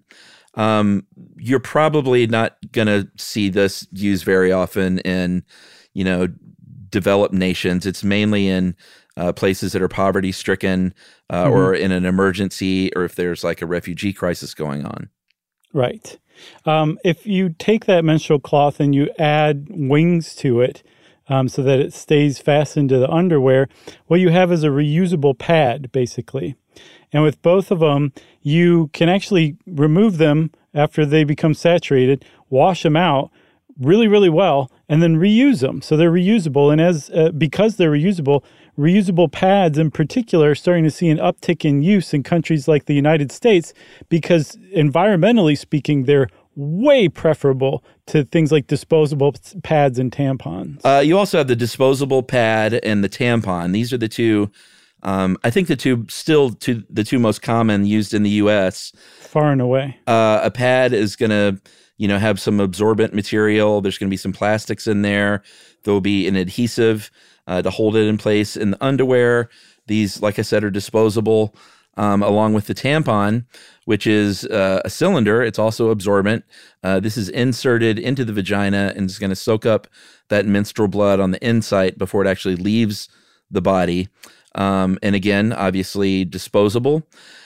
Um, you're probably not going to see this used very often in, you know, developed nations. It's mainly in uh, places that are poverty stricken uh, mm-hmm. or in an emergency, or if there's like a refugee crisis going on. Right. Um, if you take that menstrual cloth and you add wings to it, um, so that it stays fastened to the underwear, what you have is a reusable pad, basically. And with both of them, you can actually remove them after they become saturated, wash them out really, really well, and then reuse them. So they're reusable. And as uh, because they're reusable, reusable pads in particular are starting to see an uptick in use in countries like the United States, because environmentally speaking, they're way preferable to things like disposable pads and tampons. Uh, you also have the disposable pad and the tampon. These are the two Um, I think the two still two, the two most common used in the U S. Far and away. Uh, a pad is going to, you know, have some absorbent material. There's going to be some plastics in there. There'll be an adhesive uh, to hold it in place. In the underwear, these, like I said, are disposable, um, along with the tampon, which is uh, a cylinder. It's also absorbent. Uh, this is inserted into the vagina and is going to soak up that menstrual blood on the inside before it actually leaves the body. Um, and again, obviously disposable.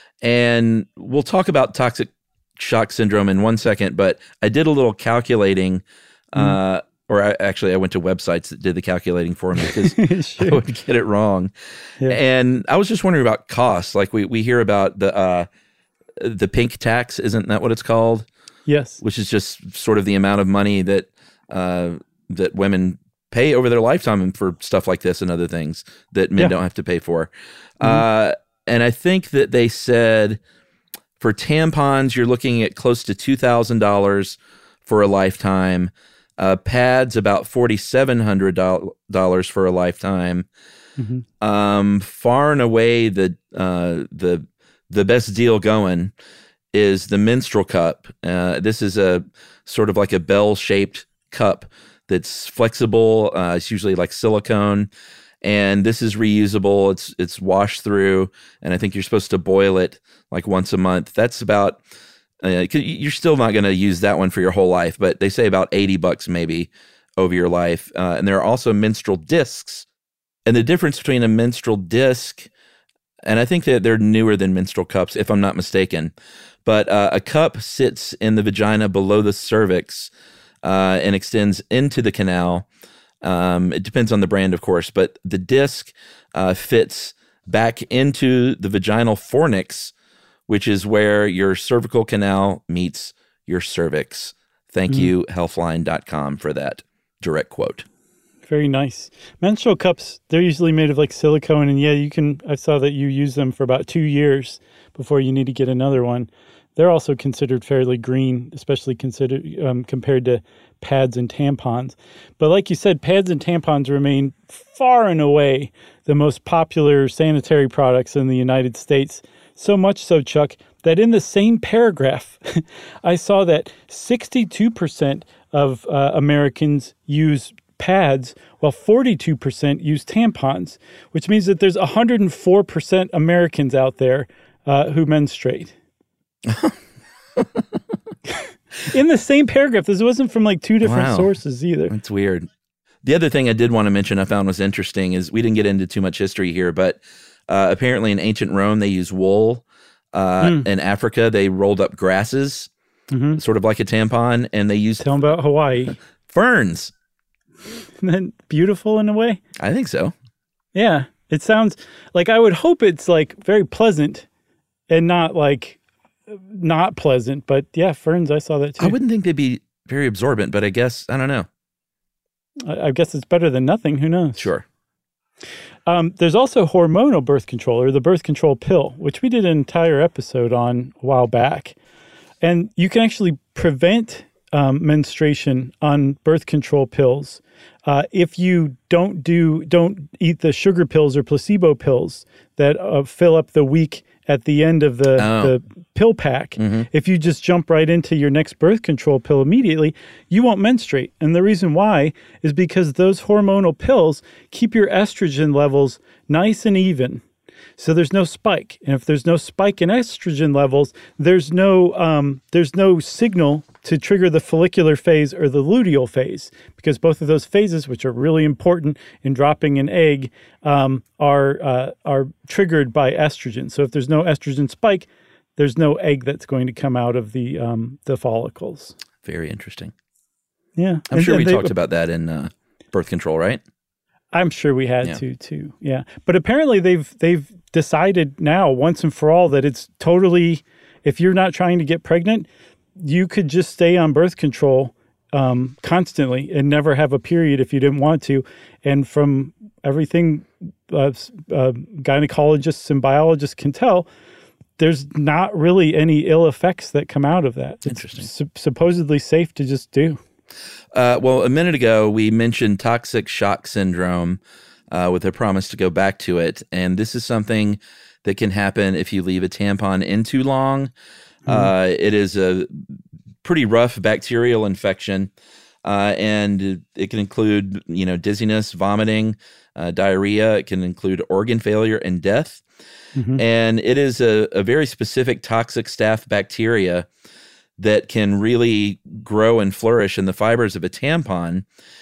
And we'll talk about toxic shock syndrome in one second, but I did a little calculating, mm. uh, or I, actually I went to websites that did the calculating for me because sure. I would get it wrong. Yeah. And I was just wondering about costs. Like we, we hear about the, uh, the pink tax, isn't that what it's called? Yes. Which is just sort of the amount of money that, uh, that women pay over their lifetime for stuff like this and other things that men yeah. don't have to pay for. Mm-hmm. Uh, and I think that they said for tampons, you're looking at close to two thousand dollars for a lifetime. Uh, pads, about four thousand seven hundred dollars for a lifetime. Mm-hmm. Um, far and away, the uh, the the best deal going is the menstrual cup. Uh, this is a sort of like a bell-shaped cup that's flexible. Uh, it's usually like silicone, and this is reusable. It's it's washed through, and I think you're supposed to boil it like once a month. That's about. Uh, you're still not going to use that one for your whole life, but they say about eighty bucks maybe over your life. Uh, and there are also menstrual discs, and the difference between a menstrual disc, and I think that they're newer than menstrual cups, if I'm not mistaken. But uh, a cup sits in the vagina below the cervix. Uh, and extends into the canal. Um, it depends on the brand, of course, but the disc uh, fits back into the vaginal fornix, which is where your cervical canal meets your cervix. Thank mm. you, healthline dot com, for that direct quote. Very nice. Menstrual cups, they're usually made of like silicone, and yeah, you can. I saw that you use them for about two years before you need to get another one. they're also considered fairly green, especially considered um, compared to pads and tampons. But like you said, pads and tampons remain far and away the most popular sanitary products in the United States. So much so, Chuck, that in the same paragraph, I saw that sixty-two percent of uh, Americans use pads, while forty-two percent use tampons, which means that there's one hundred four percent Americans out there uh, who menstruate. In the same paragraph. This wasn't from like two different Wow. sources either. That's weird. The other thing I did want to mention I found was interesting is we didn't get into too much history here, but uh, apparently in ancient Rome, they used wool. Uh, Mm. In Africa, they rolled up grasses, Mm-hmm. sort of like a tampon, and they used Tell them about Hawaii. ferns. Isn't that beautiful in a way? I think so. Yeah. It sounds like I would hope it's like very pleasant and not like not pleasant. But yeah, ferns, I saw that too. I wouldn't think they'd be very absorbent, but I guess, I don't know. I, I guess it's better than nothing. Who knows? Sure. Um, there's also hormonal birth control, or the birth control pill, which we did an entire episode on a while back. And you can actually prevent um, menstruation on birth control pills uh, if you don't do don't eat the sugar pills or placebo pills that uh, fill up the week at the end of the, Oh. the pill pack. Mm-hmm. If you just jump right into your next birth control pill immediately, you won't menstruate. And the reason why is because those hormonal pills keep your estrogen levels nice and even. So there's no spike. And if there's no spike in estrogen levels, there's no um, there's no signal to trigger the follicular phase or the luteal phase, because both of those phases, which are really important in dropping an egg, um, are uh, are triggered by estrogen. So if there's no estrogen spike, there's no egg that's going to come out of the um, the follicles. Very interesting. Yeah. I'm And- sure and we they- talked about that in uh, birth control, right? I'm sure we had Yeah. to too. Yeah. But apparently they've they've decided now once and for all that it's totally, if you're not trying to get pregnant, you could just stay on birth control um, constantly and never have a period if you didn't want to. And from everything uh, uh, gynecologists and biologists can tell, there's not really any ill effects that come out of that. It's Interesting. su- supposedly safe to just do. Uh, well, a minute ago, we mentioned toxic shock syndrome uh, with a promise to go back to it. And this is something that can happen if you leave a tampon in too long. Mm-hmm. Uh, it is a pretty rough bacterial infection, uh, and it can include, you know, dizziness, vomiting, uh, diarrhea. It can include organ failure and death. Mm-hmm. And it is a, a very specific toxic staph bacteria that can really grow and flourish in the fibers of a tampon.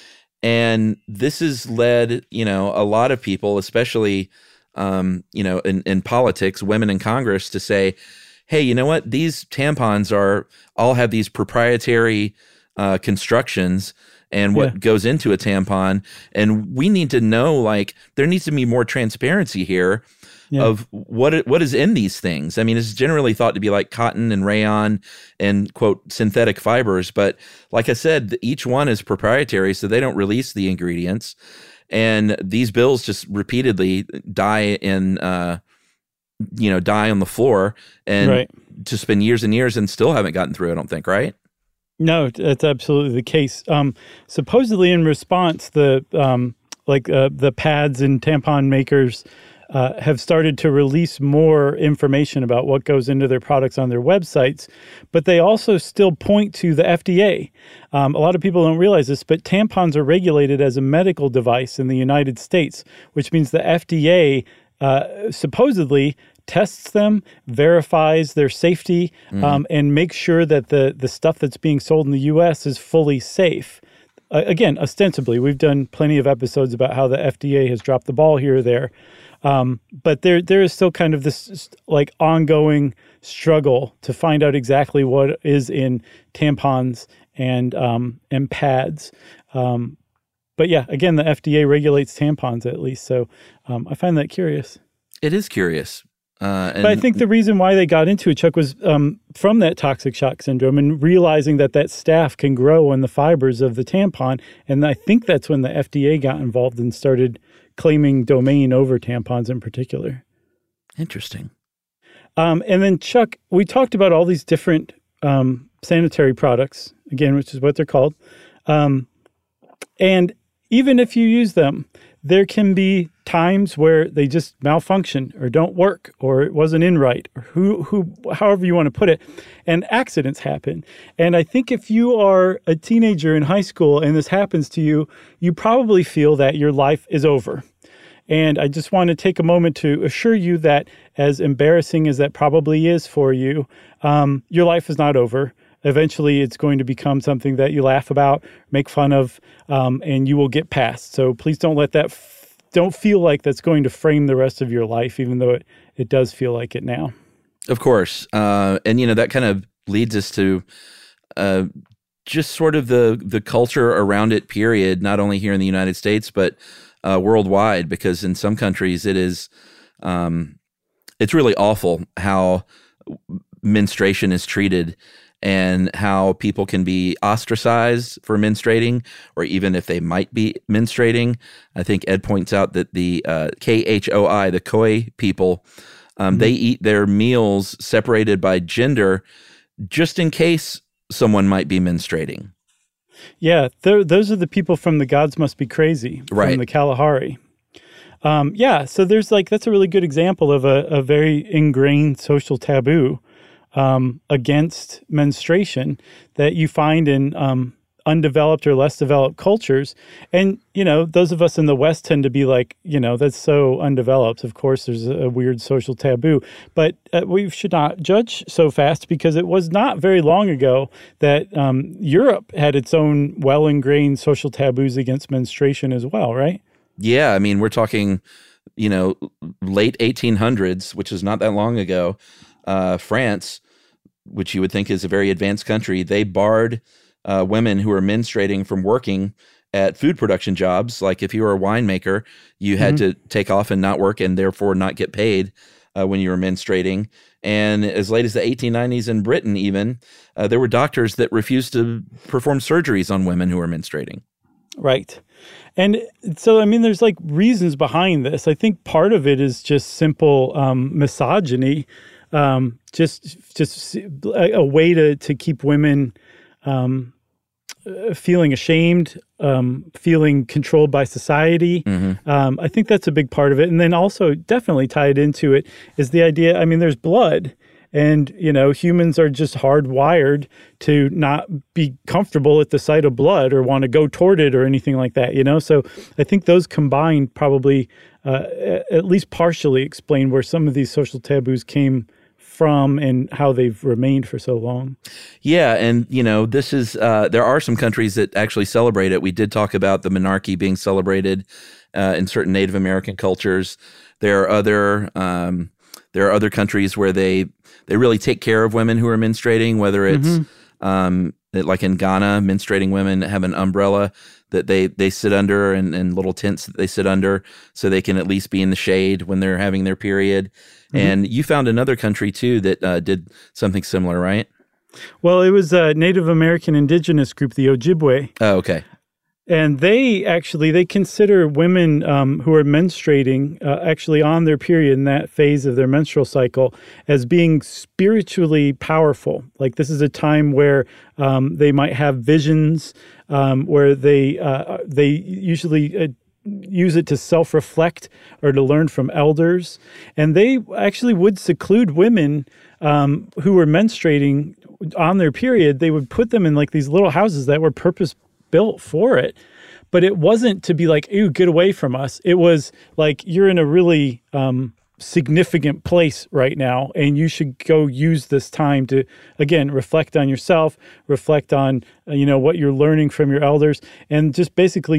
And this has led, you know, a lot of people, especially, um, you know, in, in politics, women in Congress, to say, hey, you know what? These tampons are all have these proprietary uh, constructions and what Yeah. goes into a tampon. And we need to know, like, there needs to be more transparency here. Yeah. Of what it, what is in these things. I mean, it's generally thought to be like cotton and rayon and, quote, synthetic fibers. But like I said, each one is proprietary, so they don't release the ingredients. And these bills just repeatedly die in, uh, you know, die on the floor and Right. just spend years and years and still haven't gotten through, I don't think, right? No, that's absolutely the case. Um, supposedly in response, the um, like uh, the pads and tampon makers uh, have started to release more information about what goes into their products on their websites, but they also still point to the F D A. Um, a lot of people don't realize this, but tampons are regulated as a medical device in the United States, which means the F D A uh, supposedly tests them, verifies their safety, mm. um, and makes sure that the, the stuff that's being sold in the U S is fully safe. Uh, again, ostensibly, we've done plenty of episodes about how the F D A has dropped the ball here or there. Um, but there there is still kind of this like ongoing struggle to find out exactly what is in tampons and um, and pads. Um, but yeah, again, the F D A regulates tampons at least. So um, I find that curious. It is curious. Uh, and but I think the reason why they got into it, Chuck, was um, from that toxic shock syndrome and realizing that that staph can grow in the fibers of the tampon. And I think that's when the F D A got involved and started claiming domain over tampons in particular. Interesting. Um, and then, Chuck, we talked about all these different um, sanitary products, again, which is what they're called. Um, and even if you use them, there can be times where they just malfunction or don't work or it wasn't in right or who, who, however you want to put it, and accidents happen. And I think if you are a teenager in high school and this happens to you, you probably feel that your life is over. And I just want to take a moment to assure you that as embarrassing as that probably is for you, um, your life is not over. Eventually, it's going to become something that you laugh about, make fun of, um, and you will get past. So please don't let that, f- don't feel like that's going to frame the rest of your life, even though it, it does feel like it now. Of course. Uh, and, you know, that kind of leads us to uh, just sort of the, the culture around it, period, not only here in the United States, but Uh, worldwide, because in some countries it is, um, it's really awful how menstruation is treated and how people can be ostracized for menstruating, or even if they might be menstruating. I think Ed points out that the uh, K H O I, the Khoi people, um, mm-hmm. they eat their meals separated by gender just in case someone might be menstruating. Yeah, those are the people from The Gods Must Be Crazy, from right. the Kalahari. Um, yeah, so there's like, that's a really good example of a, a very ingrained social taboo um, against menstruation that you find in um, undeveloped or less developed cultures. And, you know, those of us in the West tend to be like, you know, that's so undeveloped. Of course, there's a, a weird social taboo, but uh, we should not judge so fast, because it was not very long ago that um, Europe had its own well-ingrained social taboos against menstruation as well, right? Yeah, I mean, we're talking, you know, late eighteen hundreds, which is not that long ago. Uh, France, which you would think is a very advanced country, they barred Uh, women who are menstruating from working at food production jobs. Like if you were a winemaker, you had mm-hmm. to take off and not work and therefore not get paid uh, when you were menstruating. And as late as the eighteen nineties in Britain even, uh, there were doctors that refused to perform surgeries on women who were menstruating. Right. And so, I mean, there's like reasons behind this. I think part of it is just simple um, misogyny, um, just just a, a way to, to keep women um, feeling ashamed, um, feeling controlled by society. Mm-hmm. Um, I think that's a big part of it. And then also definitely tied into it is the idea, I mean, there's blood. And, you know, humans are just hardwired to not be comfortable at the sight of blood or want to go toward it or anything like that, you know? So I think those combined probably uh, at least partially explain where some of these social taboos came from and how they've remained for so long. Yeah, and, you know, this is, uh, there are some countries that actually celebrate it. We did talk about the monarchy being celebrated uh, in certain Native American cultures. There are other... Um, There are other countries where they they really take care of women who are menstruating, whether it's mm-hmm. um, like in Ghana, menstruating women have an umbrella that they, they sit under and, and little tents that they sit under so they can at least be in the shade when they're having their period. Mm-hmm. And you found another country, too, that uh, did something similar, right? Well, it was a Native American indigenous group, the Ojibwe. Oh, okay. And they actually, they consider women um, who are menstruating uh, actually on their period in that phase of their menstrual cycle as being spiritually powerful. Like this is a time where um, they might have visions, um, where they uh, they usually uh, use it to self-reflect or to learn from elders. And they actually would seclude women um, who were menstruating on their period. They would put them in like these little houses that were purpose built for it, but it wasn't to be like, ew, get away from us. It was like, you're in a really um, significant place right now, and you should go use this time to, again, reflect on yourself, reflect on, uh, you know, what you're learning from your elders, and just basically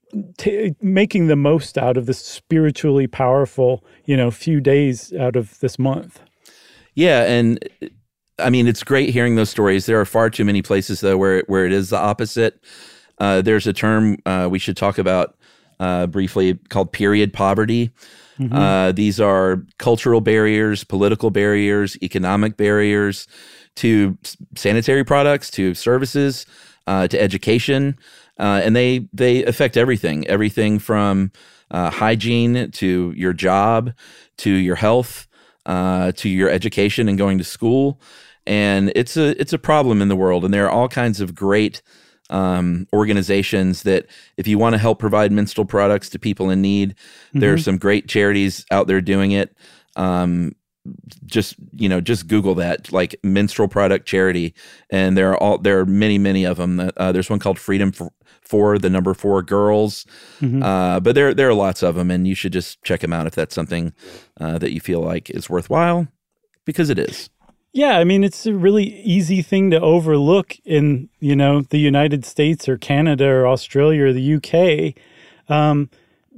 t- making the most out of this spiritually powerful, you know, few days out of this month. Yeah, and I mean, it's great hearing those stories. There are far too many places, though, where where it is the opposite. Uh, there's a term uh, we should talk about uh, briefly called period poverty. Mm-hmm. Uh, these are cultural barriers, political barriers, economic barriers to sanitary products, to services, uh, to education, uh, and they they affect everything. Everything from uh, hygiene to your job to your health. uh, to your education and going to school. And it's a it's a problem in the world. And there are all kinds of great um, organizations that, if you want to help provide menstrual products to people in need, mm-hmm. there are some great charities out there doing it. Um, just you know, just Google that, like menstrual product charity, and there are all there are many many of them. Uh, there's one called Freedom for, for the number four girls, mm-hmm. uh, but there there are lots of them, and you should just check them out if that's something uh, that you feel like is worthwhile, because it is. Yeah, I mean, it's a really easy thing to overlook in, you know, the United States or Canada or Australia or the U K. Um,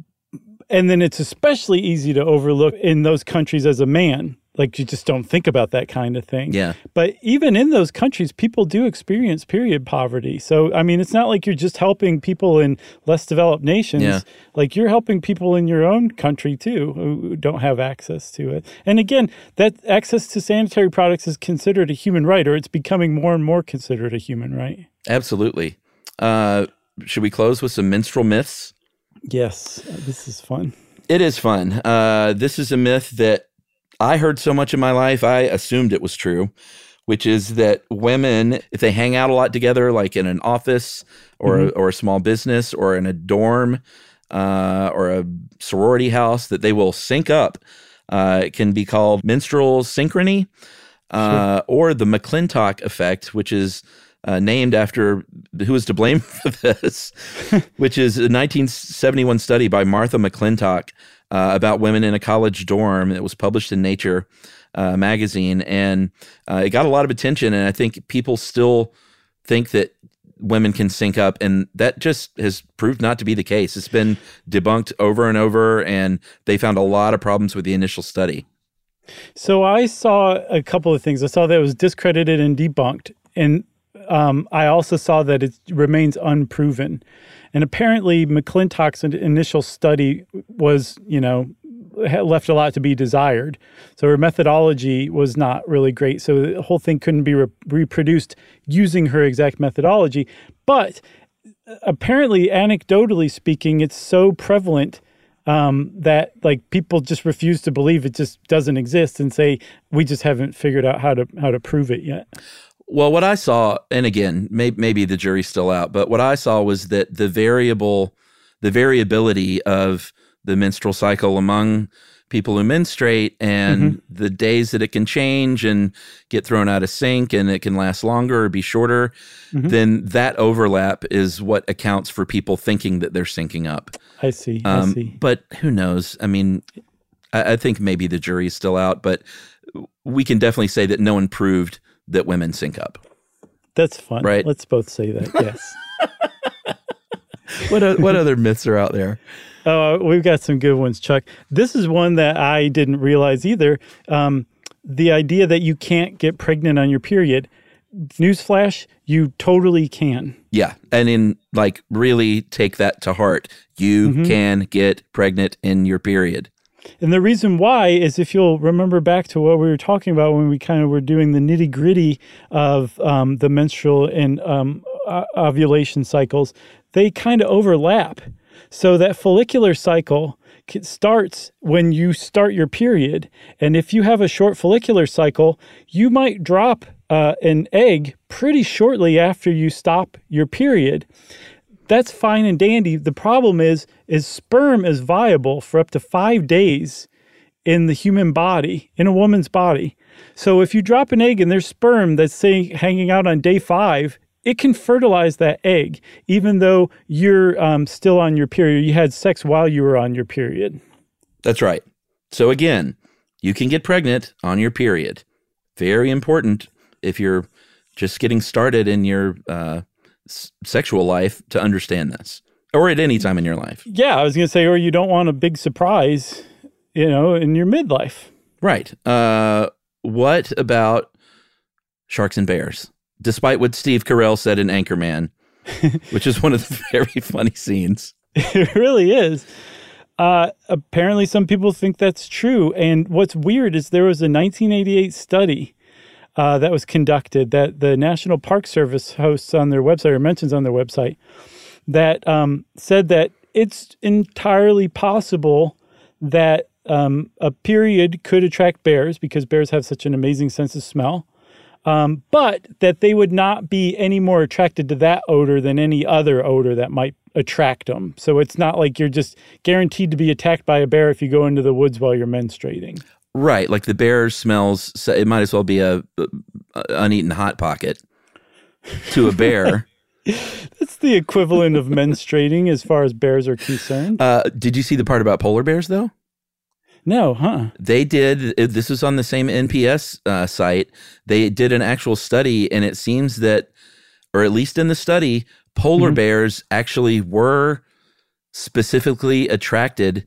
and then it's especially easy to overlook in those countries as a man. Like, you just don't think about that kind of thing. Yeah. But even in those countries, people do experience period poverty. So, I mean, it's not like you're just helping people in less developed nations. Yeah. Like, you're helping people in your own country, too, who don't have access to it. And again, that access to sanitary products is considered a human right, or it's becoming more and more considered a human right. Absolutely. Uh, should we close with some menstrual myths? Yes. This is fun. It is fun. Uh, this is a myth that I heard so much in my life, I assumed it was true, which is that women, if they hang out a lot together, like in an office or, mm-hmm. a, or a small business or in a dorm uh, or a sorority house, that they will sync up. Uh, it can be called menstrual synchrony uh, sure. or the McClintock effect, which is uh, named after who is to blame for this, which is a nineteen seventy-one study by Martha McClintock Uh, about women in a college dorm. It was published in Nature uh, magazine, and uh, it got a lot of attention. And I think people still think that women can sync up, and that just has proved not to be the case. It's been debunked over and over, and they found a lot of problems with the initial study. So I saw a couple of things. I saw that it was discredited and debunked, and um, I also saw that it remains unproven. And apparently McClintock's initial study was, you know, left a lot to be desired. So her methodology was not really great. So the whole thing couldn't be re- reproduced using her exact methodology. But apparently, anecdotally speaking, it's so prevalent um, that like people just refuse to believe it just doesn't exist and say, we just haven't figured out how to how to prove it yet. Well, what I saw, and again, may, maybe the jury's still out, but what I saw was that the variable, the variability of the menstrual cycle among people who menstruate and mm-hmm. the days that it can change and get thrown out of sync and it can last longer or be shorter, mm-hmm. then that overlap is what accounts for people thinking that they're syncing up. I see, um, I see. But who knows? I mean, I, I think maybe the jury's still out, but we can definitely say that no one proved that women sync up. That's fun. Right? Let's both say that, yes. What, what other myths are out there? Oh, we've got some good ones, Chuck. This is one that I didn't realize either. Um, the idea that you can't get pregnant on your period. Newsflash, you totally can. Yeah. And in like really take that to heart. You mm-hmm. can get pregnant in your period. And the reason why is, if you'll remember back to what we were talking about when we kind of were doing the nitty gritty of um, the menstrual and um, ovulation cycles, they kind of overlap. So that follicular cycle starts when you start your period. And if you have a short follicular cycle, you might drop uh, an egg pretty shortly after you stop your period. That's fine and dandy. The problem is, is sperm is viable for up to five days in the human body, in a woman's body. So if you drop an egg and there's sperm that's say, hanging out on day five, it can fertilize that egg, even though you're um, still on your period. You had sex while you were on your period. That's right. So again, you can get pregnant on your period. Very important if you're just getting started in your uh, s- sexual life to understand this, or at any time in your life. Yeah, I was going to say, or you don't want a big surprise, you know, in your midlife. Right. Uh, what about sharks and bears? Despite what Steve Carell said in Anchorman, which is one of the very funny scenes. It really is. Uh, apparently, some people think that's true. And what's weird is there was a nineteen eighty-eight study uh, that was conducted that the National Park Service hosts on their website, or mentions on their website, that um, said that it's entirely possible that um, a period could attract bears because bears have such an amazing sense of smell, um, but that they would not be any more attracted to that odor than any other odor that might attract them. So it's not like you're just guaranteed to be attacked by a bear if you go into the woods while you're menstruating. Right, like the bear smells, so it might as well be a, a uneaten hot pocket to a bear. That's the equivalent of menstruating as far as bears are concerned. Uh, did you see the part about polar bears, though? No, huh? They did. This was on the same N P S uh, site. They did an actual study, and it seems that, or at least in the study, polar mm-hmm. bears actually were specifically attracted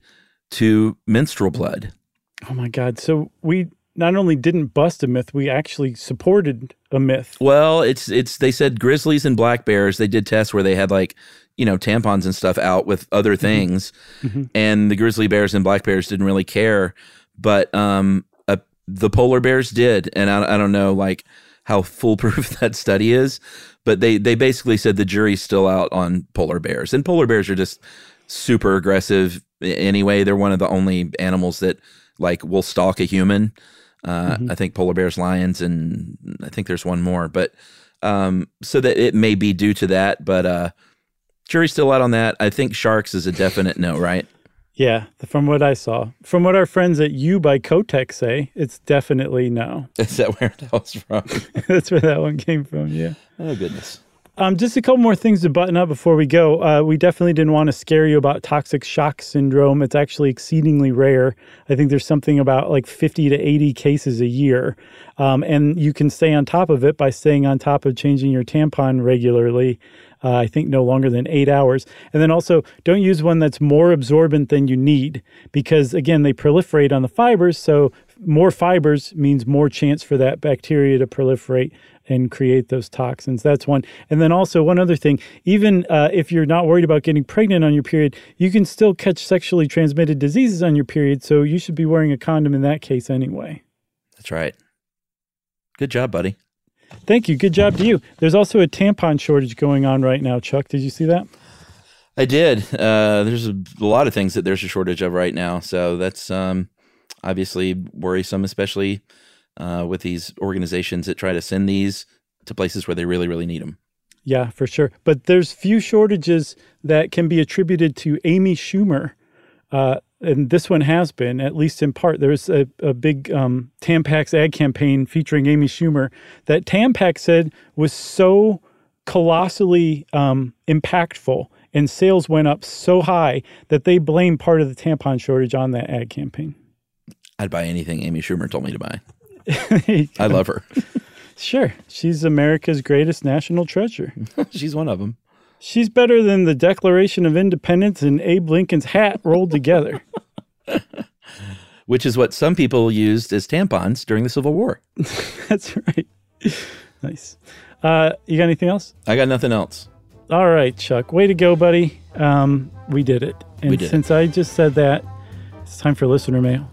to menstrual blood. Oh, my God. So we not only didn't bust a myth, we actually supported a myth. Well, it's it's. They said grizzlies and black bears, they did tests where they had like, you know, tampons and stuff out with other things. Mm-hmm. And the grizzly bears and black bears didn't really care. But um, uh, the polar bears did. And I, I don't know like how foolproof that study is. But they, they basically said the jury's still out on polar bears. And polar bears are just super aggressive anyway. They're one of the only animals that like will stalk a human. Uh, mm-hmm. I think polar bears, lions, and I think there's one more. But um, so that it may be due to that. But uh, jury's still out on that. I think sharks is a definite no, right? Yeah, from what I saw. From what our friends at U by Kotek say, it's definitely no. Is that where that was from? That's where that one came from, yeah. Oh, goodness. Um, just a couple more things to button up before we go. Uh, we definitely didn't want to scare you about toxic shock syndrome. It's actually exceedingly rare. I think there's something about like fifty to eighty cases a year. Um, and you can stay on top of it by staying on top of changing your tampon regularly. Uh, I think no longer than eight hours. And then also don't use one that's more absorbent than you need because, again, they proliferate on the fibers. So more fibers means more chance for that bacteria to proliferate and create those toxins. That's one. And then also one other thing, even uh, if you're not worried about getting pregnant on your period, you can still catch sexually transmitted diseases on your period. So you should be wearing a condom in that case anyway. That's right. Good job, buddy. Thank you. Good job to you. There's also a tampon shortage going on right now, Chuck. Did you see that? I did. Uh, there's a, a lot of things that there's a shortage of right now. So that's um, obviously worrisome, especially uh, with these organizations that try to send these to places where they really, really need them. Yeah, for sure. But there's few shortages that can be attributed to Amy Schumer. Uh, and this one has been, at least in part. There's a, a big um, Tampax ad campaign featuring Amy Schumer that Tampax said was so colossally um, impactful and sales went up so high that they blame part of the tampon shortage on that ad campaign. I'd buy anything Amy Schumer told me to buy. I love her. Sure. She's America's greatest national treasure. She's one of them. She's better than the Declaration of Independence and Abe Lincoln's hat rolled together. Which is what some people used as tampons during the Civil War. That's right. Nice. Uh, you got anything else? I got nothing else. All right, Chuck. Way to go, buddy. Um, we did it. And we did since it. I just said that, it's time for listener mail.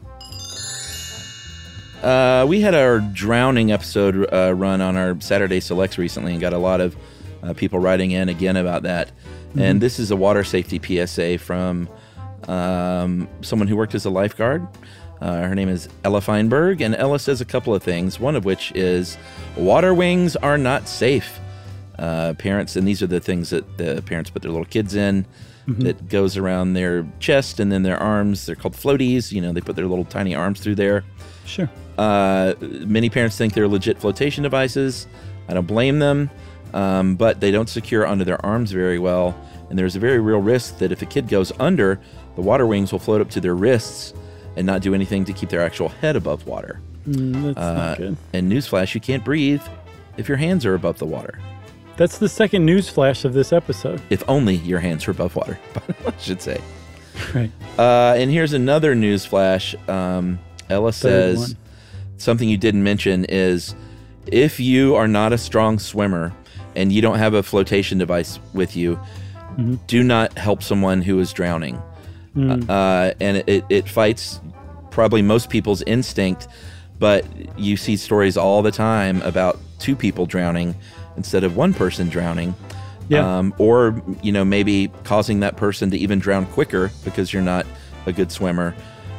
Uh, we had our drowning episode uh, run on our Saturday Selects recently and got a lot of uh, people writing in again about that. Mm-hmm. And this is a water safety P S A from um, someone who worked as a lifeguard. Uh, her name is Ella Feinberg, and Ella says a couple of things, one of which is water wings are not safe. Uh, parents, and these are the things that the parents put their little kids in, mm-hmm. that goes around their chest and then their arms. They're called floaties. You know, they put their little tiny arms through there. Sure. Uh, many parents think they're legit flotation devices. I don't blame them, um, but they don't secure onto their arms very well. And there's a very real risk that if a kid goes under, the water wings will float up to their wrists and not do anything to keep their actual head above water. Mm, that's uh, not good. And newsflash, you can't breathe if your hands are above the water. That's the second newsflash of this episode. If only your hands are above water, I should say. Right. Uh, and here's another newsflash. Um, Ella says something you didn't mention is if you are not a strong swimmer and you don't have a flotation device with you, mm-hmm. do not help someone who is drowning. Mm. Uh, and it, it fights probably most people's instinct, but you see stories all the time about two people drowning instead of one person drowning. Yeah. Um, or, you know, maybe causing that person to even drown quicker because you're not a good swimmer.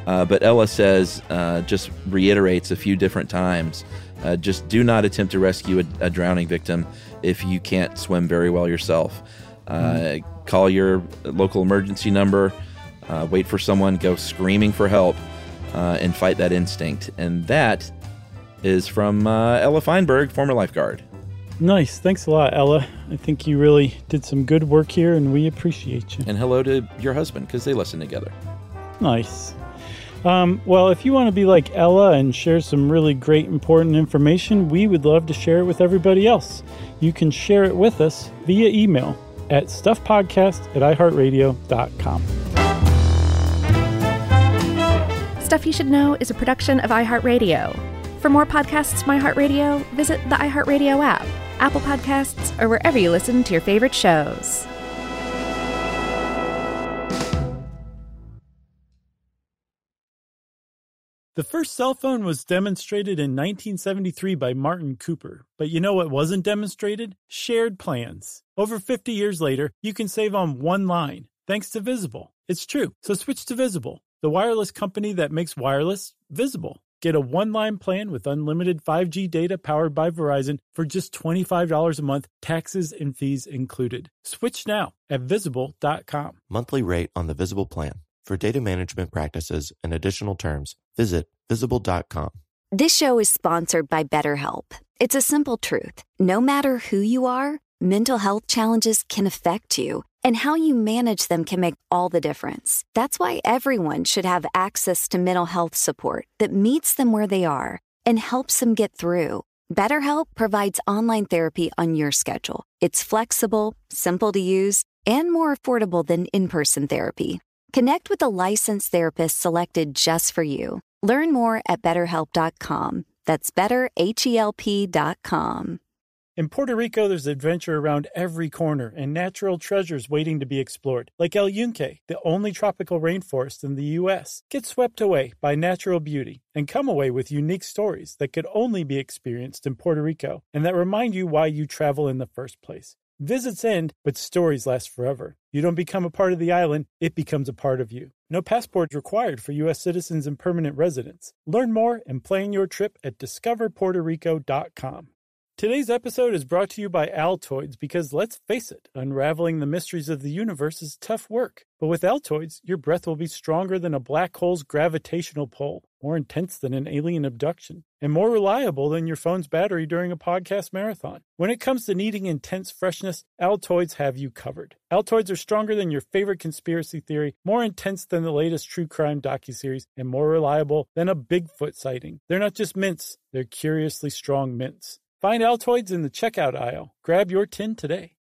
Uh, but Ella says, uh, just reiterates a few different times, uh, just do not attempt to rescue a, a drowning victim if you can't swim very well yourself. Uh, mm. Call your local emergency number, uh, wait for someone, go screaming for help, uh, and fight that instinct. And that is from uh, Ella Feinberg, former lifeguard. Nice. Thanks a lot, Ella. I think you really did some good work here, and we appreciate you. And hello to your husband, because they listen together. Nice. Um, well, if you want to be like Ella and share some really great, important information, we would love to share it with everybody else. You can share it with us via email at stuffpodcast at iheartradio dot com. Stuff You Should Know is a production of iHeartRadio. For more podcasts from iHeartRadio, visit the iHeartRadio app, Apple Podcasts, or wherever you listen to your favorite shows. The first cell phone was demonstrated in nineteen seventy-three by Martin Cooper. But you know what wasn't demonstrated? Shared plans. Over fifty years later, you can save on one line, thanks to Visible. It's true, so switch to Visible, the wireless company that makes wireless visible. Get a one-line plan with unlimited five G data powered by Verizon for just twenty-five dollars a month, taxes and fees included. Switch now at visible dot com. Monthly rate on the Visible plan. For data management practices and additional terms, visit visible dot com. This show is sponsored by BetterHelp. It's a simple truth. No matter who you are, mental health challenges can affect you, and how you manage them can make all the difference. That's why everyone should have access to mental health support that meets them where they are and helps them get through. BetterHelp provides online therapy on your schedule. It's flexible, simple to use, and more affordable than in-person therapy. Connect with a licensed therapist selected just for you. Learn more at better help dot com. That's better help dot com. In Puerto Rico, there's adventure around every corner and natural treasures waiting to be explored, like El Yunque, the only tropical rainforest in the U S Get swept away by natural beauty and come away with unique stories that could only be experienced in Puerto Rico and that remind you why you travel in the first place. Visits end, but stories last forever. You don't become a part of the island, it becomes a part of you. No passport required for U S citizens and permanent residents. Learn more and plan your trip at discover puerto rico dot com. Today's episode is brought to you by Altoids because, let's face it, unraveling the mysteries of the universe is tough work. But with Altoids, your breath will be stronger than a black hole's gravitational pull, more intense than an alien abduction, and more reliable than your phone's battery during a podcast marathon. When it comes to needing intense freshness, Altoids have you covered. Altoids are stronger than your favorite conspiracy theory, more intense than the latest true crime docuseries, and more reliable than a Bigfoot sighting. They're not just mints, they're curiously strong mints. Find Altoids in the checkout aisle. Grab your tin today.